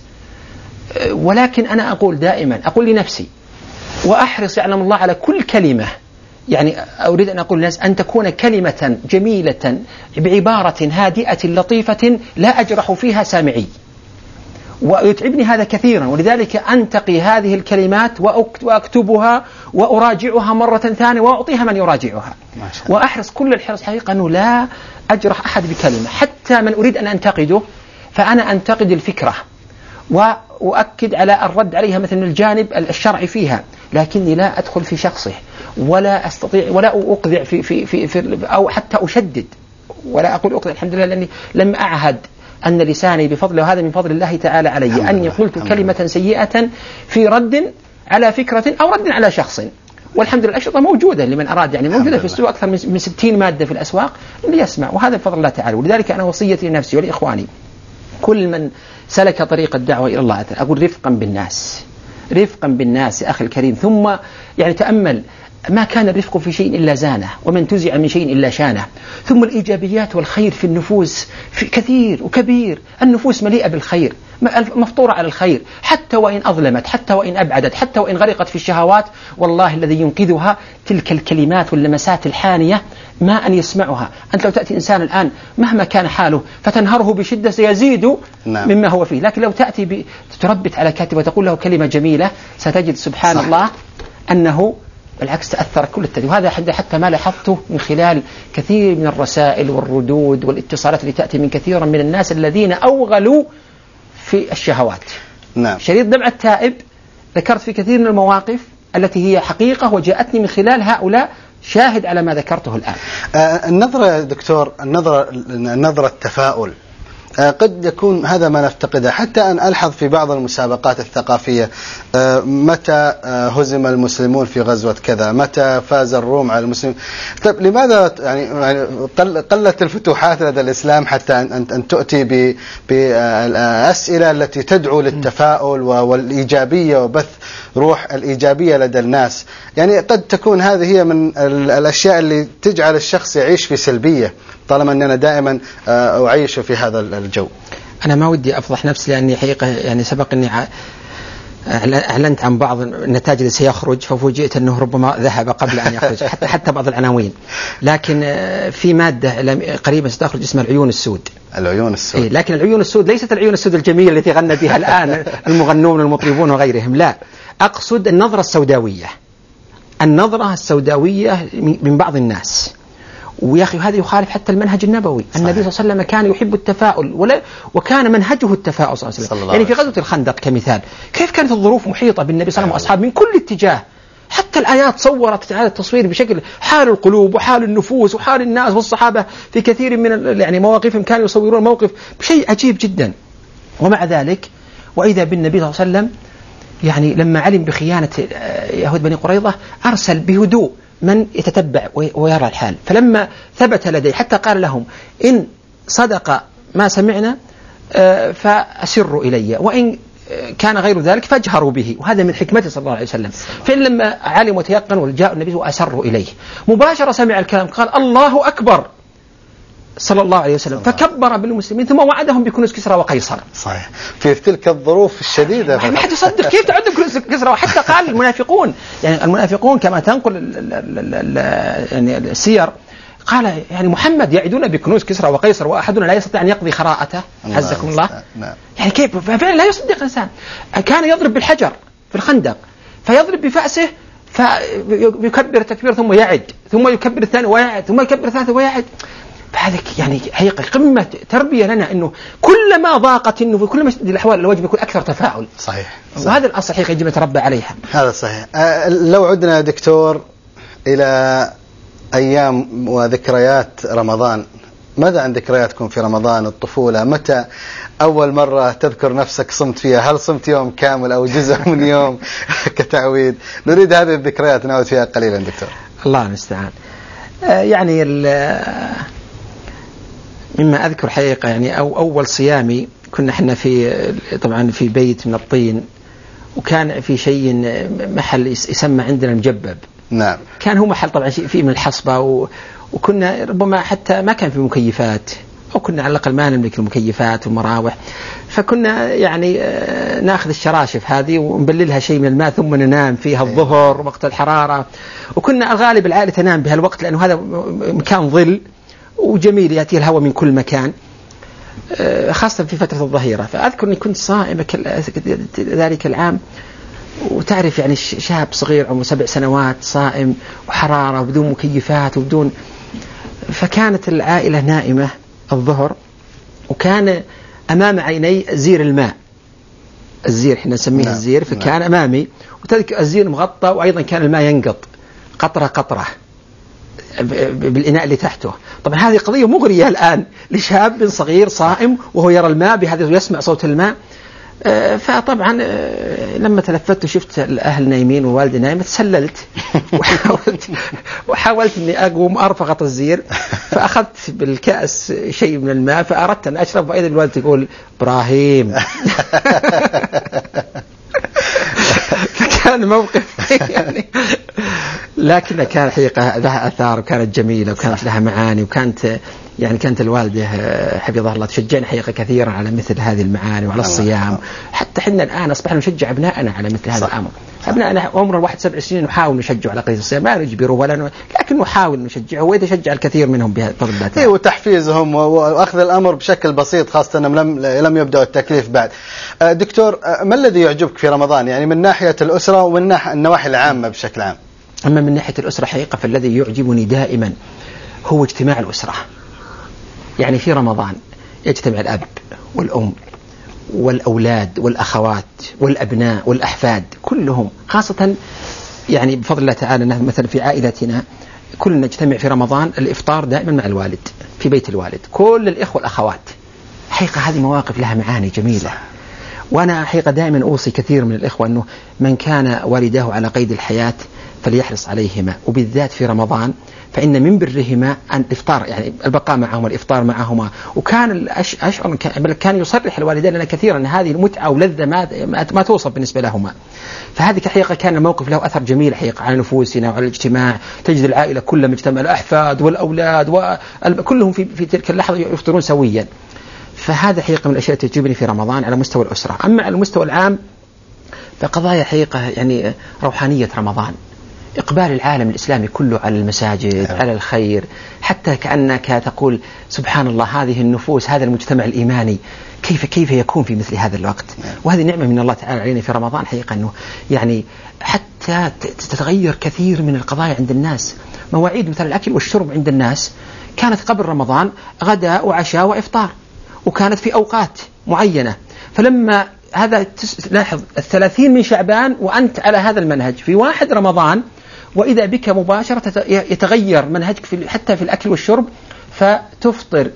ولكن أنا أقول دائما، أقول لنفسي وأحرص يعلم الله على كل كلمة، يعني أريد أن أقول للناس أن تكون كلمة جميلة بعبارة هادئة لطيفة لا أجرح فيها سامعي، ويتعبني هذا كثيرا، ولذلك أنتقي هذه الكلمات وأكتبها وأراجعها مرة ثانية وأعطيها من يراجعها، وأحرص كل الحرص حقيقة أنه لا أجرح أحد بكلمة، حتى من أريد أن أنتقده فأنا أنتقد الفكرة وأؤكد على الرد عليها مثل الجانب الشرعي فيها، لكني لا أدخل في شخصه ولا أستطيع ولا أقذع في أو حتى أشدد، ولا أقول أقذع. الحمد لله لأني لم أعهد أن لساني بفضل، وهذا من فضل الله تعالى علي، أني قلت كلمة سيئة في رد على فكرة أو رد على شخص، والحمد لله الأشرطة موجودة لمن أراد، يعني موجودة في السوق أكثر من 60 مادة في الأسواق اللي يسمع، وهذا بفضل الله تعالى. ولذلك أنا وصيتي لنفسي ولإخواني كل من سلك طريق الدعوة إلى الله تعالى أقول رفقا بالناس، رفقا بالناس أخي الكريم. ثم يعني تأمل، ما كان الرفق في شيء إلا زانه، ومن تزع من شيء إلا شانه. ثم الإيجابيات والخير في النفوس في كثير وكبير، النفوس مليئة بالخير، مفطورة على الخير، حتى وإن أظلمت، حتى وإن أبعدت، حتى وإن غرقت في الشهوات، والله الذي ينقذها تلك الكلمات واللمسات الحانية ما أن يسمعها. أنت لو تأتي إنسان الآن مهما كان حاله فتنهره بشدة سيزيد مما هو فيه، لكن لو تأتي تربت على كاتب وتقول له كلمة جميلة ستجد سبحان الله أنه بالعكس تأثر كل التدريب. وهذا حتى ما لاحظته من خلال كثير من الرسائل والردود والاتصالات اللي تأتي من كثير من الناس الذين أوغلوا في الشهوات. نعم. شريط دمع التائب ذكرت في كثير من المواقف التي هي حقيقة وجاءتني من خلال هؤلاء، شاهد على ما ذكرته الآن. النظرة دكتور، النظرة التفاؤل قد يكون هذا ما نفتقده، حتى أن ألحظ في بعض المسابقات الثقافية متى هزم المسلمون في غزوة كذا، متى فاز الروم على المسلمين. طيب لماذا يعني قلت الفتوحات لدى الإسلام حتى أن تؤتي بالأسئلة التي تدعو للتفاؤل والإيجابية وبث روح الإيجابية لدى الناس؟ يعني قد تكون هذه هي من الأشياء اللي تجعل الشخص يعيش في سلبية، طالما أننا دائما أعيش في هذا الجو. أنا ما ودي أفضح نفسي، لأني حقيقة يعني سبق أني أعلنت عن بعض النتائج اللي سيخرج، ففوجئت أنه ربما ذهب قبل أن يخرج حتى بعض العناوين. لكن في مادة قريبا ستخرج اسمها العيون السود. العيون السود. إيه، لكن العيون السود ليست العيون السود الجميلة التي غنى بها الآن المغنون والمطربون وغيرهم، لا، أقصد النظرة السوداوية، النظرة السوداوية من بعض الناس. ويا أخي هذا يخالف حتى المنهج النبوي. صحيح. النبي صلى الله عليه وسلم كان يحب التفاؤل وكان منهجه التفاؤل صلى الله عليه وسلم. يعني في غزوة الخندق كمثال، كيف كانت الظروف محيطة بالنبي صلى الله عليه وسلم وأصحابه من كل اتجاه، حتى الآيات صورت هذا التصوير بشكل حال القلوب وحال النفوس وحال الناس، والصحابة في كثير من يعني مواقفهم كانوا يصورون موقف بشيء عجيب جدا. ومع ذلك وإذا بالنبي صلى الله عليه وسلم يعني لما علم بخيانة يهود بني قريظة أرسل بهدوء من يتتبع ويرى الحال، فلما ثبت لديه حتى قال لهم إن صدق ما سمعنا فأسروا إلي، وإن كان غير ذلك فاجهروا به، وهذا من حكمته صلى الله عليه وسلم. فإن لما علم وتيقن وجاء النبي وأسروا إليه مباشرة سمع الكلام قال الله أكبر صلى الله عليه وسلم، فكبر بالمسلمين ثم وعدهم بكنوز كسرى وقيصر. صحيح، في تلك الظروف الشديدة ما حد يصدق كيف تعد كنوز كسرى. وحتى قال المنافقون، يعني المنافقون كما تنقل يعني السير، قال يعني محمد يعدون بكنوز كسرى وقيصر وأحدنا لا يستطيع أن يقضي خراءته، عزكم الله. يعني كيف فعلا لا يصدق الإنسان. كان يضرب بالحجر في الخندق فيضرب بفأسه فيكبر تكبير ثم يعد، ثم يكبر الثاني ويعد، ثم يكبر الثالث ويعد. فهذا يعني حقيقة قمة تربية لنا، إنه كلما ضاقت إنه في كل ما اشتد الأحوال الواجب يكون أكثر تفاعل. صحيح. وهذا الأصل حقيقة يجب نتربى عليها. هذا صحيح. لو عدنا يا دكتور إلى أيام وذكريات رمضان، ماذا عن ذكرياتكم في رمضان الطفولة؟ متى أول مرة تذكر نفسك صمت فيها؟ هل صمت يوم كامل أو جزء من يوم كتعويد؟ نريد هذه الذكريات نعود فيها قليلا دكتور. الله المستعان. يعني مما أذكر حقيقة يعني أول صيامي كنا احنا طبعا في بيت من الطين، وكان في شيء محل يسمى عندنا المجبب. نعم. كان هو محل طبعا شيء فيه من الحصبة، وكنا ربما حتى ما كان في مكيفات، أو كنا على الأقل ما نملك المكيفات والمراوح، فكنا يعني ناخذ الشراشف هذه ونبللها شيء من الماء ثم ننام فيها الظهر وقت الحرارة. وكنا الغالب العائلة تنام بهالوقت لأنه هذا مكان ظل وجميل يأتي الهواء من كل مكان، خاصة في فترة الظهيرة. فأذكر أني كنت صائم ذلك العام، وتعرف يعني شاب صغير عمره 7 سنوات صائم وحرارة وبدون مكيفات وبدون. فكانت العائلة نائمة الظهر، وكان أمام عيني زير الماء، الزير احنا نسميه الزير، فكان أمامي، وتذكر الزير مغطى، وأيضا كان الماء ينقط قطرة قطرة بالإناء اللي تحته. طبعا هذه قضية مغرية الآن لشاب صغير صائم وهو يرى الماء بهذا ويسمع صوت الماء. فطبعا لما تلفت وشفت الأهل نايمين والوالدة نايمة تسللت وحاولت أني أقوم أرفع غطاء الزير، فأخذت بالكأس شيء من الماء فأردت أن أشرب، وإذا الوالدة تقول إبراهيم. فكان موقف يعني، لكن كان حقيقة لها أثار وكانت جميلة وكانت لها معاني، وكانت يعني كانت الوالدة حفظها الله تشجعنا حقيقة كثيرا على مثل هذه المعاني وعلى الصيام. حتى حنا الآن أصبحنا نشجع أبنائنا على مثل هذا الأمر. أبنائنا عمر 7 سنين نحاول نشجع على قضية الصيام، ما نجبره لكن نحاول نشجعه، ويتشجع الكثير منهم بفضل الله. وتحفيزهم وأخذ الأمر بشكل بسيط، خاصة أنهم لم يبدأوا التكليف بعد. دكتور، ما الذي يعجبك في رمضان يعني من ناحية الأسرة ومن النواحي العامة بشكل عام؟ أما من ناحية الأسرة حقيقة فالذي يعجبني دائما هو اجتماع الأسرة. يعني في رمضان يجتمع الأب والأم والأولاد والأخوات والأبناء والأحفاد كلهم، خاصة يعني بفضل الله تعالى مثلا في عائلتنا كلنا نجتمع في رمضان الإفطار دائما مع الوالد في بيت الوالد، كل الإخوة والأخوات. حقيقة هذه مواقف لها معاني جميلة. وأنا حقيقة دائما أوصي كثير من الإخوة أنه من كان والداه على قيد الحياة فليحرص عليهما، وبالذات في رمضان، فإن من برهما أن الإفطار يعني البقاء معهما الإفطار معهما. وكان أشعر كان يصرح الوالدين لنا كثيرا أن هذه المتعة ولذة ما توصف بالنسبة لهما. فهذه حقيقة كان الموقف له أثر جميل حقيقة على نفوسنا وعلى الاجتماع. تجد العائلة كلها مجتمع، الأحفاد والأولاد وكلهم في تلك اللحظة يفطرون سويا. فهذا حقيقة من الأشياء التي تعجبني في رمضان على مستوى الأسرة. أما على المستوى العام فقضايا حقيقة يعني روحانية رمضان، إقبال العالم الإسلامي كله على المساجد، على الخير، حتى كأنك تقول سبحان الله هذه النفوس، هذا المجتمع الإيماني كيف يكون في مثل هذا الوقت. وهذه نعمة من الله تعالى علينا في رمضان حقيقة، أنه يعني حتى تتغير كثير من القضايا عند الناس. مواعيد مثل الأكل والشرب عند الناس كانت قبل رمضان غداء وعشاء وإفطار، وكانت في أوقات معينة. فلما هذا لاحظ 30 من شعبان وأنت على هذا المنهج في 1 رمضان، وإذا بك مباشرة يتغير منهجك حتى في الأكل والشرب، فتفطر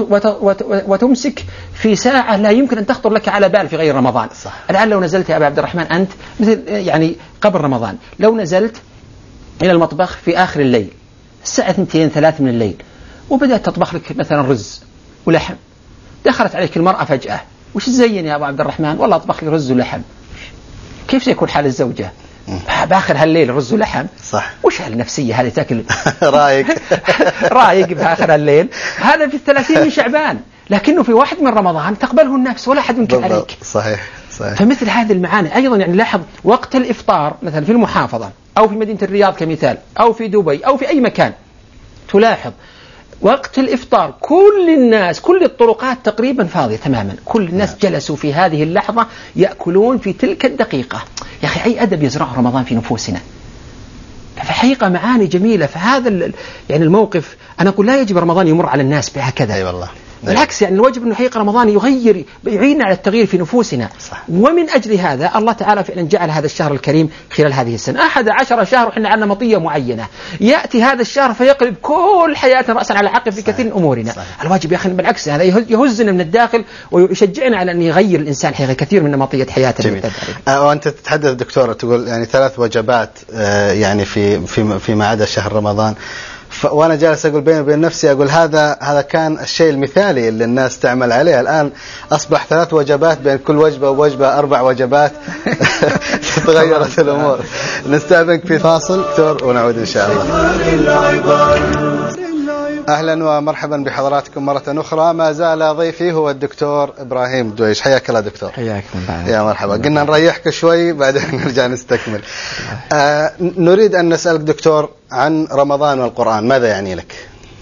وتمسك في ساعة لا يمكن أن تخطر لك على بال في غير رمضان. الآن لو نزلت يا أبا عبد الرحمن أنت مثل يعني قبل رمضان، لو نزلت إلى المطبخ في آخر الليل الساعة 2-3 من الليل، وبدأت تطبخ لك مثلا رز ولحم، دخلت عليك المرأة فجأة، وش تزين يا أبو عبد الرحمن؟ والله أطبخ لي رز ولحم. كيف سيكون حال الزوجة؟ بآخر هالليل رز ولحم؟ صح. وش هالنفسية هذه تأكل؟ رايق بآخر الليل. هذا في 30 من شعبان، لكنه في 1 من رمضان تقبله النفس ولا أحد ينكر عليك. صحيح. فمثل هذه المعاني أيضا، يعني لاحظ وقت الإفطار مثلا في المحافظة أو في مدينة الرياض كمثال أو في دبي أو في أي مكان، تلاحظ وقت الإفطار كل الناس، كل الطرقات تقريبا فاضية تماما، كل الناس جلسوا في هذه اللحظة يأكلون في تلك الدقيقة. يا أخي أي أدب يزرعه رمضان في نفوسنا. فحقيقة معاني جميلة. فهذا يعني الموقف أنا أقول لا يجب رمضان يمر على الناس بهكذا. أي والله. بالعكس، يعني الواجب أنه حقيقة رمضان يعيننا على التغيير في نفوسنا. صح. ومن أجل هذا الله تعالى فعلا جعل هذا الشهر الكريم خلال هذه السنة 11 شهر وحنا على نمطية معينة. يأتي هذا الشهر فيقلب كل حياتنا رأسا على عقب في كثير من أمورنا. صحيح. الواجب يا أخي بالعكس هذا يهزنا من الداخل ويشجعنا على أن يغير الإنسان حقيقة كثير من نمطية حياته. وأنت تتحدث دكتورة تقول يعني 3 وجبات يعني فيما عدا شهر رمضان. وأنا جالس أقول بيني وبين نفسي، أقول هذا كان الشيء المثالي اللي الناس تعمل عليه. الآن أصبح 3 وجبات، بين كل وجبة ووجبة 4 وجبات. تغيرت الأمور. نستأذنك في فاصل دكتور ونعود إن شاء الله. أهلا ومرحبا بحضراتكم مرة أخرى. ما زال ضيفي هو الدكتور إبراهيم الدويش. حياك الله دكتور. حياك الله. يا مرحبا. قلنا نريحك شوي بعدين نرجع نستكمل. نريد أن نسألك دكتور عن رمضان والقرآن، ماذا يعني لك؟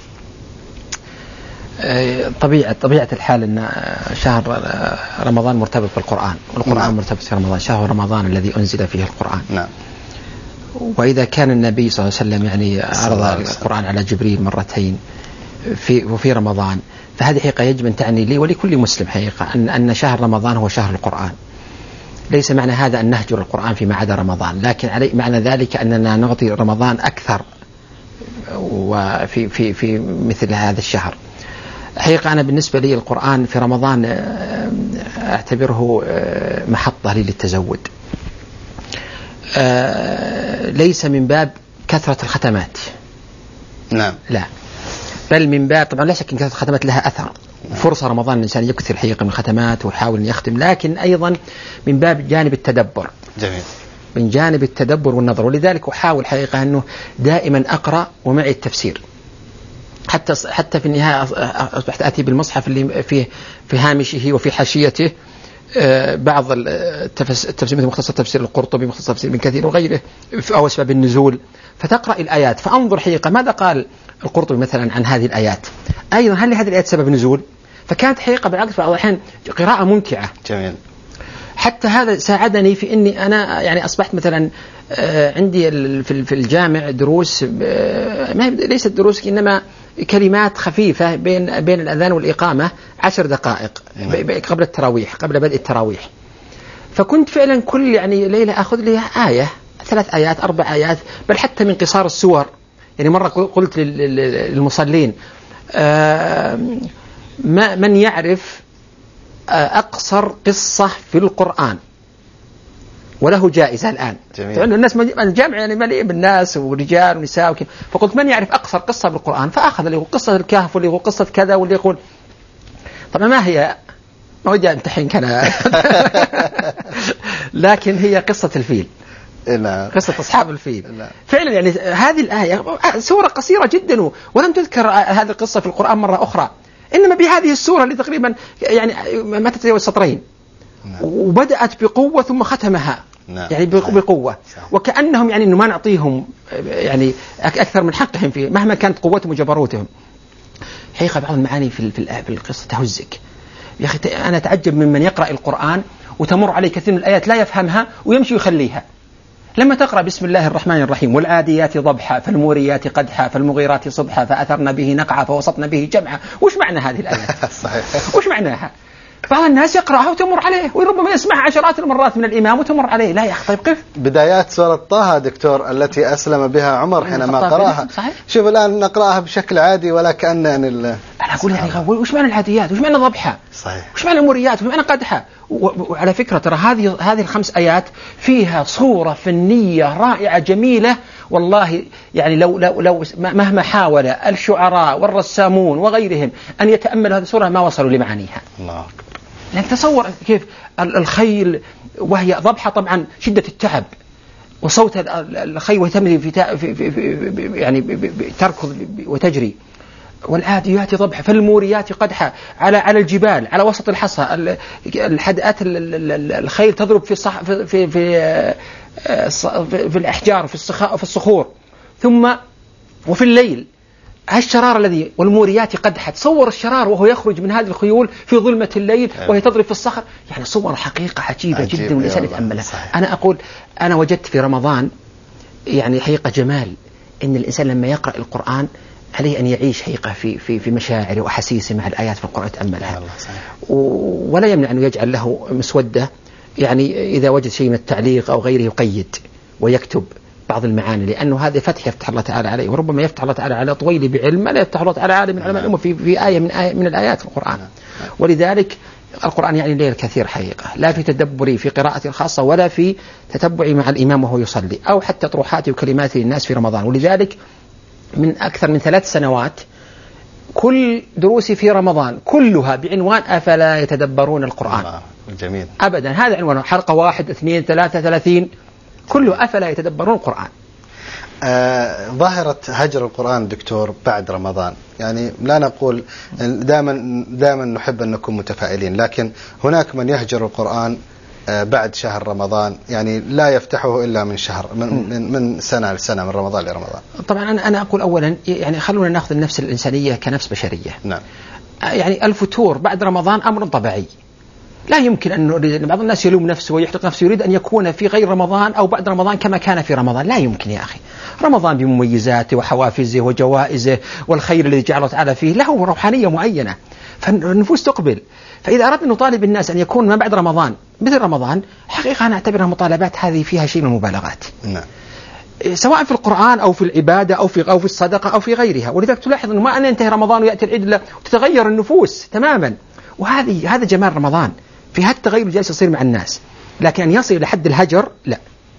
طبيعة الحال أن شهر رمضان مرتبط بالقرآن، والقرآن مرتبط في رمضان. شهر رمضان الذي أنزل فيه القرآن. نعم. وإذا كان النبي صلى الله عليه وسلم يعني عرض القرآن على جبريل مرتين في رمضان، فهذه حقيقة يجب أن تعني لي ولكل مسلم حقيقة أن شهر رمضان هو شهر القرآن. ليس معنى هذا أن نهجر القرآن فيما عدا رمضان، لكن معنى ذلك أننا نعطي رمضان أكثر وفي في في مثل هذا الشهر. حقيقة أنا بالنسبة لي القرآن في رمضان أعتبره محطة لي للتزود. ليس من باب كثرة الختمات. نعم. لا، بل من باب، طبعا لا شك أن كثرة الختمات لها أثر. فرصة رمضان الإنسان يكثر حقيقة من الختمات ويحاول أن يختم، لكن أيضا من باب جانب التدبر. جميل. من جانب التدبر والنظر. ولذلك أحاول حقيقة أنه دائما أقرأ ومعي التفسير. حتى في النهاية أصبحت آتي بالمصحف اللي في هامشه وفي حاشيته بعض التفسير مثل مختصر تفسير القرطبي، مختصر تفسير ابن كثير وغيره، أو أسباب النزول، فتقرأ الآيات فأنظر حقيقة ماذا قال القرطبي مثلا عن هذه الآيات، أيضا هل لهذه الآيات سبب نزول؟ فكانت حقيقة بالعكس بعض الأحيان قراءة ممتعة. جميل. حتى هذا ساعدني في أني أنا يعني أصبحت مثلا عندي في الجامع دروس، ليست دروس إنما كلمات خفيفة بين الأذان والإقامة 10 دقائق قبل التراويح، قبل بدء التراويح. فكنت فعلا كل يعني ليلة أخذ لي آية، 3 آيات 4 آيات، بل حتى من قصار السور. يعني مرة قلت للمصلين من يعرف أقصر قصة في القرآن وله جائزة الآن. لأن الناس الجامع يعني مليء بالناس ورجال ونساء وكذا، فقلت من يعرف أقصر قصة بالقرآن؟ فأخذ اللي يقول قصة الكهف واللي يقول قصة كذا واللي يقول. طبعا ما هي، ما ودي أمتحن كان لكن هي قصة الفيل. قصة أصحاب الفيل. فعلا يعني هذه الآية سورة قصيرة جدا ولم تذكر هذه القصة في القرآن مرة أخرى، إنما بهذه السورة اللي تقريبا يعني ما تتجاوز سطرين، وبدأت بقوة ثم ختمها يعني بقوة، وكأنهم يعني إنه ما نعطيهم يعني أكثر من حقهم فيه مهما كانت قوتهم وجبروتهم. حقيقة بعض المعاني في القصة تهزك يا أخي. أنا أتعجب ممن يقرأ القرآن وتمر عليه كثير من الآيات لا يفهمها ويمشي ويخليها. لما تقرأ بسم الله الرحمن الرحيم والعاديات ضبحا فالموريات قدحا فالمغيرات صبحا فأثرن به نقعا فوسطن به جمعا، وش معنى هذه الآيات؟ صحيح. وش معناها؟ بعض الناس يقرأها وتمر عليه، وربما يسمعها عشرات المرات من الإمام وتمر عليه. لا يا أخي، طيب قف. بدايات سورة طه دكتور التي أسلم بها عمر حينما قرأها، شوف الآن نقرأها بشكل عادي ولا كأن يعني أنا أقول يعني وش معنى العاديات، وش معنى ضبحة، صحيح، وش معنى الموريات، وش معنى قدحة. وعلى فكرة ترى هذه ال5 آيات فيها صورة فنية رائعة جميلة والله. يعني لو مهما حاول الشعراء والرسامون وغيرهم أن يتأملوا هذه الصورة ما وصلوا لمعانيها. الله أكبر. لأنك تصور كيف الخيل وهي ضبحة، طبعا شدة التعب وصوت الخيل وهي تمضي في يعني تركض وتجري، والعاديات ضبحة، فالموريات قدحة، على الجبال، على وسط الحصى، الحدأت الخيل تضرب في الأحجار، في الصخور، ثم وفي الليل الشرار الذي والموريات قدحة. تصور الشرار وهو يخرج من هذه الخيول في ظلمة الليل وهي تضرب في الصخر، يعني صور حقيقة عجيبة جدا والإنسان يتأملها. أنا أقول أنا وجدت في رمضان يعني حقيقة جمال إن الإنسان لما يقرأ القرآن عليه أن يعيش حقيقة في مشاعره وأحاسيسه مع الآيات في القرآن يتأملها، ولا يمنع أنه يجعل له مسودة، يعني إذا وجد شيء من التعليق أو غيره يقيد ويكتب بعض المعاني، لأنه هذا فتح يفتح الله تعالى عليه، وربما يفتح الله تعالى على طويل بعلم لا يفتح الله تعالى على من علماء الأمة في آية من الآيات في القرآن. ولذلك القرآن يعني ليل كثير حقيقة، لا في تدبري في قراءة خاصة ولا في تتبعي مع الإمام وهو يصلي، أو حتى طروحاتي وكلماتي للناس في رمضان. ولذلك من أكثر من 3 سنوات كل دروسي في رمضان كلها بعنوان أفلا يتدبرون القرآن. جميل. أبدا، هذا عنوانه، حلقة 1 2 3 30 كله أفلا يتدبرون القرآن. ظاهرة هجر القرآن دكتور بعد رمضان، يعني لا نقول دائما نحب أن نكون متفائلين، لكن هناك من يهجر القرآن بعد شهر رمضان، يعني لا يفتحه إلا من شهر من سنة لسنة، من رمضان لرمضان. طبعا أنا أقول أولا يعني خلونا نأخذ النفس الإنسانية كنفس بشرية. نعم. يعني الفتور بعد رمضان أمر طبيعي، لا يمكن أن بعض الناس يلوم نفسه ويحتق نفسه، يريد أن يكون في غير رمضان أو بعد رمضان كما كان في رمضان. لا يمكن يا أخي، رمضان بمميزاته وحوافزه وجوائزه والخير الذي جعله تعالى فيه له روحانية معينة، فالنفوس تقبل. فإذا أردنا أن نطالب الناس أن يكون ما بعد رمضان مثل رمضان، حقيقة أنا أعتبرها مطالبات هذه فيها شيء من المبالغات. نعم. سواء في القرآن أو في العبادة أو في الصدقة أو في غيرها. ولذلك تلاحظ أنه ما أن ينتهي رمضان ويأتي العيد وتتغير النفوس تماما، هذا جمال رمضان، في هذا التغير جالس يصير مع الناس. لكن أن يصل إلى حد الهجر لا،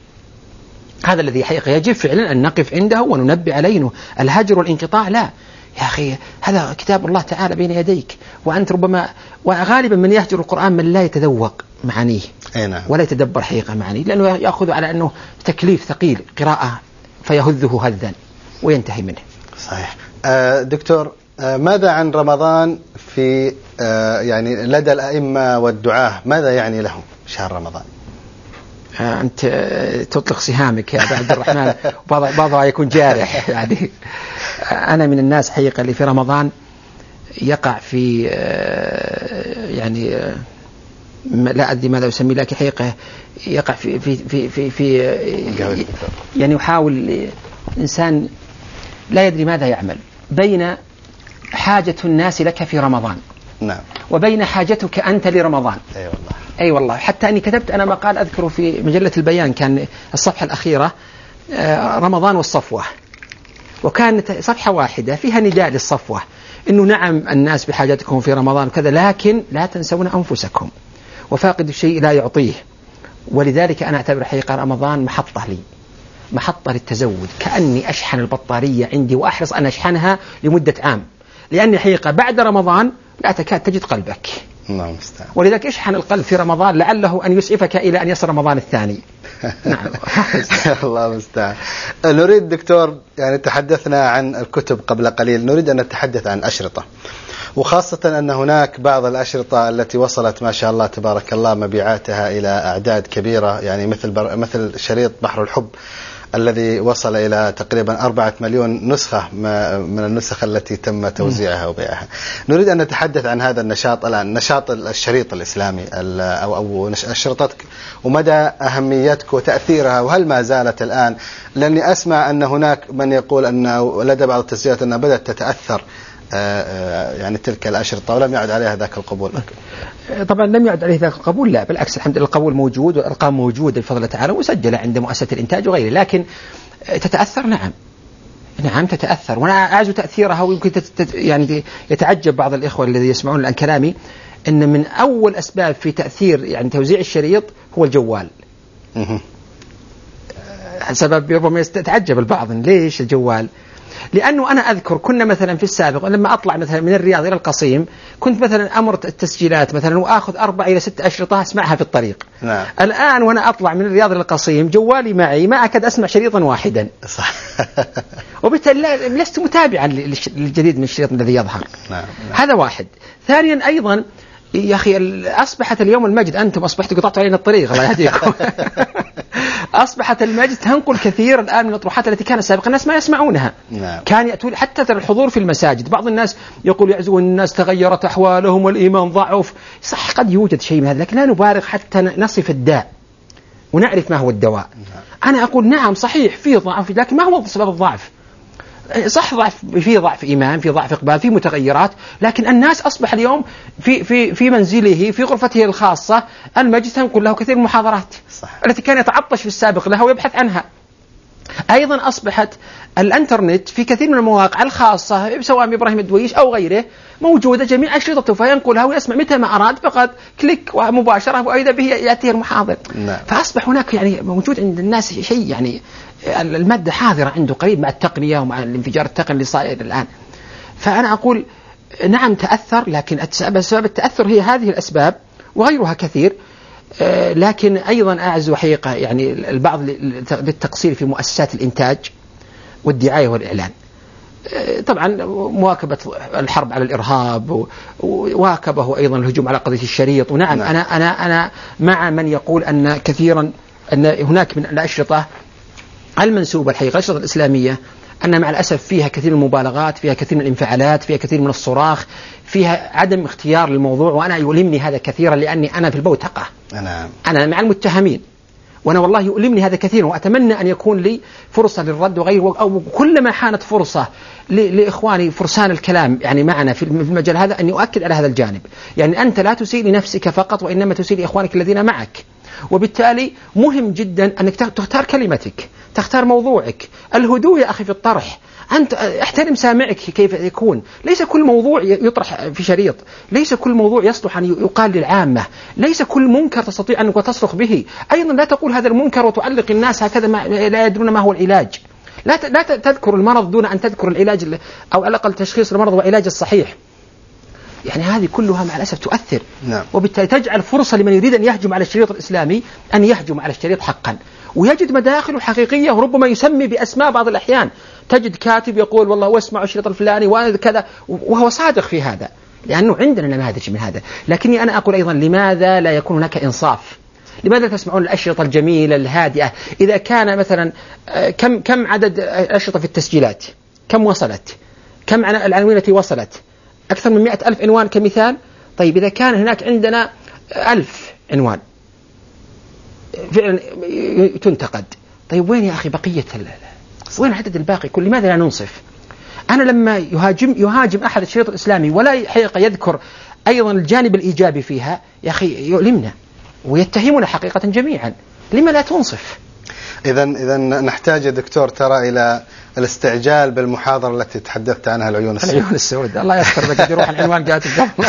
هذا الذي حقيقة يجب فعلا أن نقف عنده وننبه عليه. الهجر والانقطاع لا يا أخي، هذا كتاب الله تعالى بين يديك، وأنت ربما وغالبا من يهجر القرآن من لا يتذوق معانيه ولا يتدبر حقيقة معانيه، لأنه يأخذ على أنه تكليف ثقيل قراءة فيهذه هذا وينتهي منه. صحيح. دكتور، ماذا عن رمضان في يعني لدى الأئمة والدعاة، ماذا يعني لهم شهر رمضان؟ أنت تطلق سهامك يا عبد الرحمن، بعضها يكون جارح. يعني أنا من الناس حقيقة اللي في رمضان يقع في يعني لا أدري ماذا أسميه، لكن حقيقة يقع في يعني يحاول الإنسان لا يدري ماذا يعمل بين حاجة الناس لك في رمضان، نعم، وبين حاجتك أنت لرمضان. أي والله. أي والله، حتى أني كتبت أنا مقال أذكره في مجلة البيان، كان الصفحة الأخيرة رمضان والصفوة، وكانت صفحة واحدة فيها نداء للصفوة إنه نعم الناس بحاجتكم في رمضان وكذا، لكن لا تنسون أنفسكم، وفاقد الشيء لا يعطيه. ولذلك أنا أعتبر حقيقة رمضان محطة لي، محطة للتزود، كأني أشحن البطارية عندي وأحرص أن أشحنها لمدة عام، لأني حقيقة بعد رمضان لا تكاد تجد قلبك. الله المستعان. ولذلك اشحن القلب في رمضان لعله أن يسعفك إلى أن يصل رمضان الثاني. نعم. الله المستعان. نريد دكتور، يعني تحدثنا عن الكتب قبل قليل، نريد أن نتحدث عن أشرطة، وخاصة أن هناك بعض الأشرطة التي وصلت ما شاء الله تبارك الله مبيعاتها إلى أعداد كبيرة، يعني مثل شريط بحر الحب الذي وصل إلى تقريبا 4 مليون نسخة من النسخ التي تم توزيعها وبيعها. نريد أن نتحدث عن هذا النشاط الآن، نشاط الشريط الإسلامي أو أشرطتك، ومدى أهميتك وتأثيرها، وهل ما زالت الآن؟ لأني أسمع أن هناك من يقول أن لدى بعض التسجيلات أنها بدأت تتأثر يعني تلك الأشرطة ولم يعد عليها ذاك القبول؟ طبعا لم يعد عليه ذاك القبول، لا بالعكس الحمد لله القبول موجود والأرقام موجودة بفضل الله تعالى مسجلة عند مؤسسة الإنتاج وغيره، لكن تتأثر نعم تتأثر، وأنا أعز تأثيرها. ويمكن يعني يتعجب بعض الإخوة الذين يسمعون الآن كلامي أن من أول أسباب في تأثير يعني توزيع الشريط هو الجوال. سبب ربما يتعجب البعض ليش الجوال؟ لأنه أنا أذكر كنا مثلا في السابق لما أطلع مثلا من الرياض إلى القصيم كنت مثلا أمر التسجيلات مثلا وأخذ 4 إلى 6 أشرطة أسمعها في الطريق. نعم. الآن وأنا أطلع من الرياض إلى القصيم جوالي معي ما أكاد أسمع شريطا واحدا. صح. وبالتالي لست متابعا للجديد من الشريط الذي يظهر. نعم. هذا واحد. ثانيا أيضا يا أخي أصبحت اليوم المجد أنتم أصبحتوا قطعتوا علينا الطريق الله يهديكم. أصبحت المجد تنقل كثير الآن من الأطروحات التي كان سابقا الناس ما يسمعونها. نعم. كان يأتون حتى ترى الحضور في المساجد بعض الناس يقول يعزون الناس تغيرت أحوالهم والإيمان ضعف. صح قد يوجد شيء من هذا لكن لا نبالغ حتى نصف الداء ونعرف ما هو الدواء. أنا أقول نعم صحيح في ضعف لكن ما هو سبب الضعف؟ صح ضعف في ضعف إيمان في ضعف إقبال في متغيرات لكن الناس أصبح اليوم في منزله في غرفته الخاصة المجد تنقل له كثير من المحاضرات التي كان يتعطش في السابق لها ويبحث عنها. أيضا أصبحت الانترنت في كثير من المواقع الخاصة سواء إبراهيم الدويش أو غيره موجودة جميع أشرطته فينقلها ويسمع متى ما أراد فقط كليك ومباشرة وإذا به يأتيه المحاضر. فأصبح هناك يعني موجود عند الناس شيء يعني المادة حاضرة عنده قريب مع التقنية ومع الانفجار التقني اللي صاير الآن. فأنا أقول نعم تأثر لكن أسباب التأثر هي هذه الأسباب وغيرها كثير. لكن أيضا أعز حقيقة يعني البعض للتقصير في مؤسسات الإنتاج والدعاية والإعلان. طبعا مواكبة الحرب على الإرهاب وواكبه أيضا الهجوم على قضية الشريط. ونعم أنا مع من يقول أن كثيرا أن هناك من الأشرطة المنسوبة الحقيقة الأشرطة الإسلامية أن مع الأسف فيها كثير من المبالغات فيها كثير من الانفعالات فيها كثير من الصراخ فيها عدم اختيار للموضوع. وأنا يؤلمني هذا كثيرا لأني أنا في البوتقة أنا مع المتهمين وأنا والله يؤلمني هذا كثيرا وأتمنى أن يكون لي فرصة للرد وغيره أو كلما حانت فرصة لإخواني فرسان الكلام يعني معنا في المجال هذا أن يؤكد على هذا الجانب. يعني أنت لا تسيء لنفسك فقط وإنما تسيء لإخوانك الذين معك. وبالتالي مهم جدا أنك تختار كلمتك تختار موضوعك. الهدوء يا أخي في الطرح أنت احترم سامعك كيف يكون. ليس كل موضوع يطرح في شريط ليس كل موضوع يصلح أن يقال للعامة ليس كل منكر تستطيع أنك تصرخ به. أيضا لا تقول هذا المنكر وتعلق الناس هكذا لا يدرون ما هو العلاج. لا تذكر المرض دون أن تذكر العلاج أو على الأقل تشخيص المرض وعلاج الصحيح. يعني هذه كلها مع الأسف تؤثر. نعم. وبالتالي تجعل فرصة لمن يريد أن يهجم على الشريط الإسلامي أن يهجم على الشريط حقا ويجد مداخل حقيقية وربما يسمي بأسماء بعض الأحيان. تجد كاتب يقول والله واسمعوا الشريط الفلاني وأنا كذا وهو صادق في هذا لأنه عندنا نماذج من هذا. لكني أنا أقول أيضا لماذا لا يكون هناك إنصاف؟ لماذا تسمعون الأشرطة الجميلة الهادئة إذا كان مثلا كم عدد الأشرطة في التسجيلات كم وصلت كم العناوين التي وصلت أكثر من 100,000 عنوان كمثال. طيب إذا كان هناك عندنا 1000 عنوان فعلا تنتقد طيب وين يا أخي بقية وين عدد الباقي كل لماذا لا ننصف؟ أنا لما يهاجم أحد الشريط الإسلامي ولا حقيقة يذكر أيضا الجانب الإيجابي فيها يا أخي يؤلمنا ويتهمنا حقيقة جميعا. لما لا تنصف؟ إذا نحتاج يا دكتور ترى إلى الاستعجال بالمحاضرة التي تحدثت عنها العيون السود. الله يستر بك يروح العنوان جاءت القبل.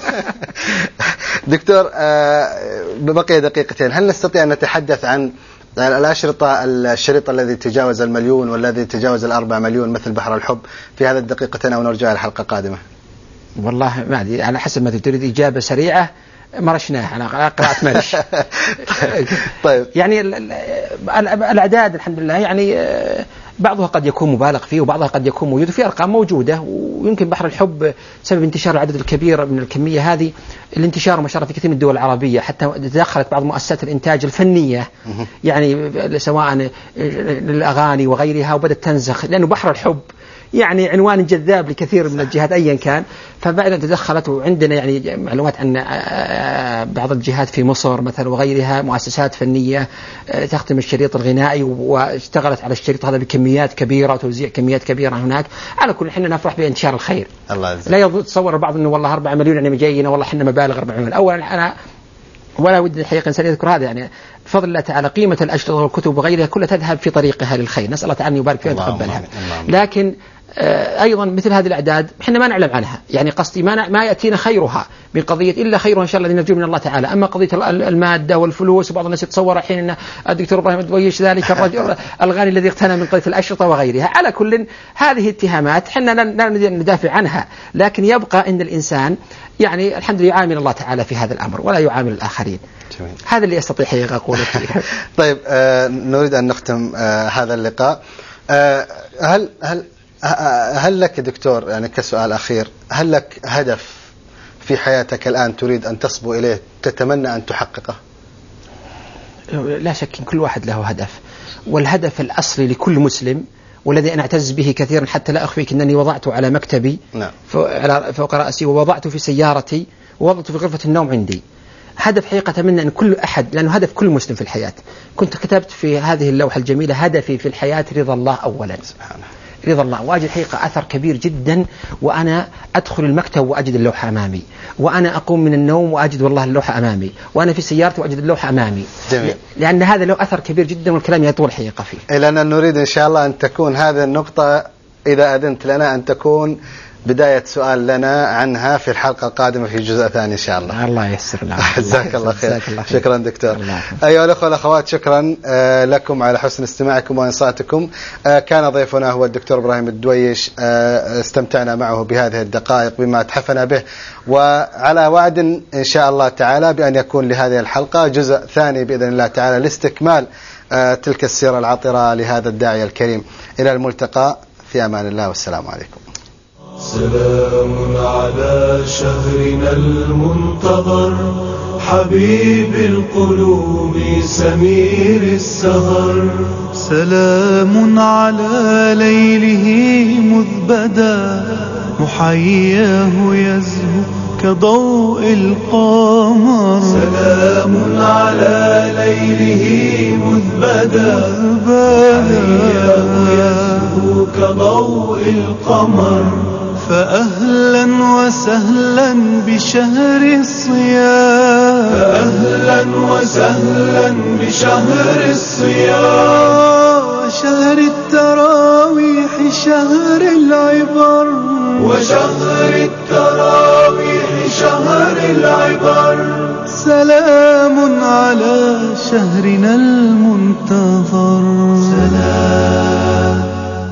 دكتور بقي دقيقتين هل نستطيع أن نتحدث عن الأشرطة الشريط الذي تجاوز 1,000,000 والذي تجاوز 4 مليون مثل بحر الحب في هذه الدقيقتين أو نرجع لحلقة قادمة؟ والله ما أدري على حسب ما تريد إجابة سريعة مرشناه أنا قرأت مرش. طيب يعني الأعداد الحمد لله يعني بعضها قد يكون مبالغ فيه وبعضها قد يكون موجود في أرقام موجودة. ويمكن بحر الحب سبب انتشار العدد الكبير من الكمية هذه الانتشار وما شاء الله في كثير من الدول العربية حتى تدخلت بعض مؤسسات الإنتاج الفنية يعني سواء للأغاني وغيرها وبدأت تنزخ لأنه بحر الحب يعني عنوان جذاب لكثير من الجهات أيا كان. فبعد أن تدخلت، وعندنا يعني معلومات أن بعض الجهات في مصر مثلا وغيرها مؤسسات فنية تختم الشريط الغنائي واشتغلت على الشريط هذا بكميات كبيرة وتوزيع كميات كبيرة هناك. على كل حين نفرح بانتشار الخير. الله لا يتصور البعض أنه والله 4 مليون يعني جاينا والله حنا مبالغ 4 مليون. أولا أنا ولا ودي الحقيقة إنسان يذكر هذا، يعني بفضل الله تعالى قيمة الأشرطة والكتب وغيرها كلها تذهب في طريقها للخير، نسأل الله تعالى أن يبارك فيها ويتقبلها. لكن أيضا مثل هذه الأعداد إحنا ما نعلم عنها، يعني قصدي ما يأتينا خيرها من قضية إلا خيرها إن شاء الله الذي نرجو من الله تعالى. أما قضية المادة والفلوس، وبعض الناس يتصور الحين أن الدكتور إبراهيم الدويش ذلك الرجل الغني الذي اغتنى من قضية الأشرطة وغيرها. على كل هذه اتهامات إحنا لا ندافع عنها، لكن يبقى أن الإنسان يعني الحمد لله يعامل الله تعالى في هذا الأمر ولا يعامل الآخرين. جميل. هذا اللي أستطيع حقيقة أقوله. طيب نريد أن نختم هذا اللقاء. هل لك دكتور يعني كسؤال أخير، هل لك هدف في حياتك الآن تريد أن تصبو إليه تتمنى أن تحققه؟ لا شك إن كل واحد له هدف، والهدف الأصلي لكل مسلم والذي أنا أعتز به كثيرا حتى لا أخفيك أنني وضعته على مكتبي فوق رأسي، ووضعته في سيارتي، ووضعته في غرفة النوم عندي. هدف حقيقة أتمنى أن كل أحد، لأنه هدف كل مسلم في الحياة. كنت كتبت في هذه اللوحة الجميلة: هدفي في الحياة رضا الله أولا. سبحانه. رضا الله، واجد حقيقة أثر كبير جدا وأنا أدخل المكتب وأجد اللوحة أمامي، وأنا أقوم من النوم وأجد والله اللوحة أمامي، وأنا في سيارتي وأجد اللوحة أمامي. جميل. لأن هذا له أثر كبير جدا والكلام يطول حقيقة فيه. لأننا نريد إن شاء الله أن تكون هذه النقطة إذا أذنت لنا أن تكون بداية سؤال لنا عنها في الحلقة القادمة في جزء ثاني إن شاء الله. الله ييسر لنا. جزاك الله خير. شكرا دكتور. أيها الأخوة والأخوات، شكرا لكم على حسن استماعكم وإنصاتكم. كان ضيفنا هو الدكتور إبراهيم الدويش، استمتعنا معه بهذه الدقائق بما تحفنا به، وعلى وعد إن شاء الله تعالى بأن يكون لهذه الحلقة جزء ثاني بإذن الله تعالى لاستكمال تلك السيرة العطرة لهذا الداعية الكريم. إلى الملتقى، في أمان الله، والسلام عليكم. سلام على شهرنا المنتظر، حبيب القلوب سمير السهر. سلام على ليله مذبدا، محياه يزهو كضوء القمر. سلام على ليله مذبدا، محياه يزهو كضوء القمر. فأهلا وسهلا بشهر الصيام، فأهلا وسهلا بشهر الصيام، شهر التراويح شهر العبر، وشهر التراويح شهر العبر. سلام على شهرنا المنتظر.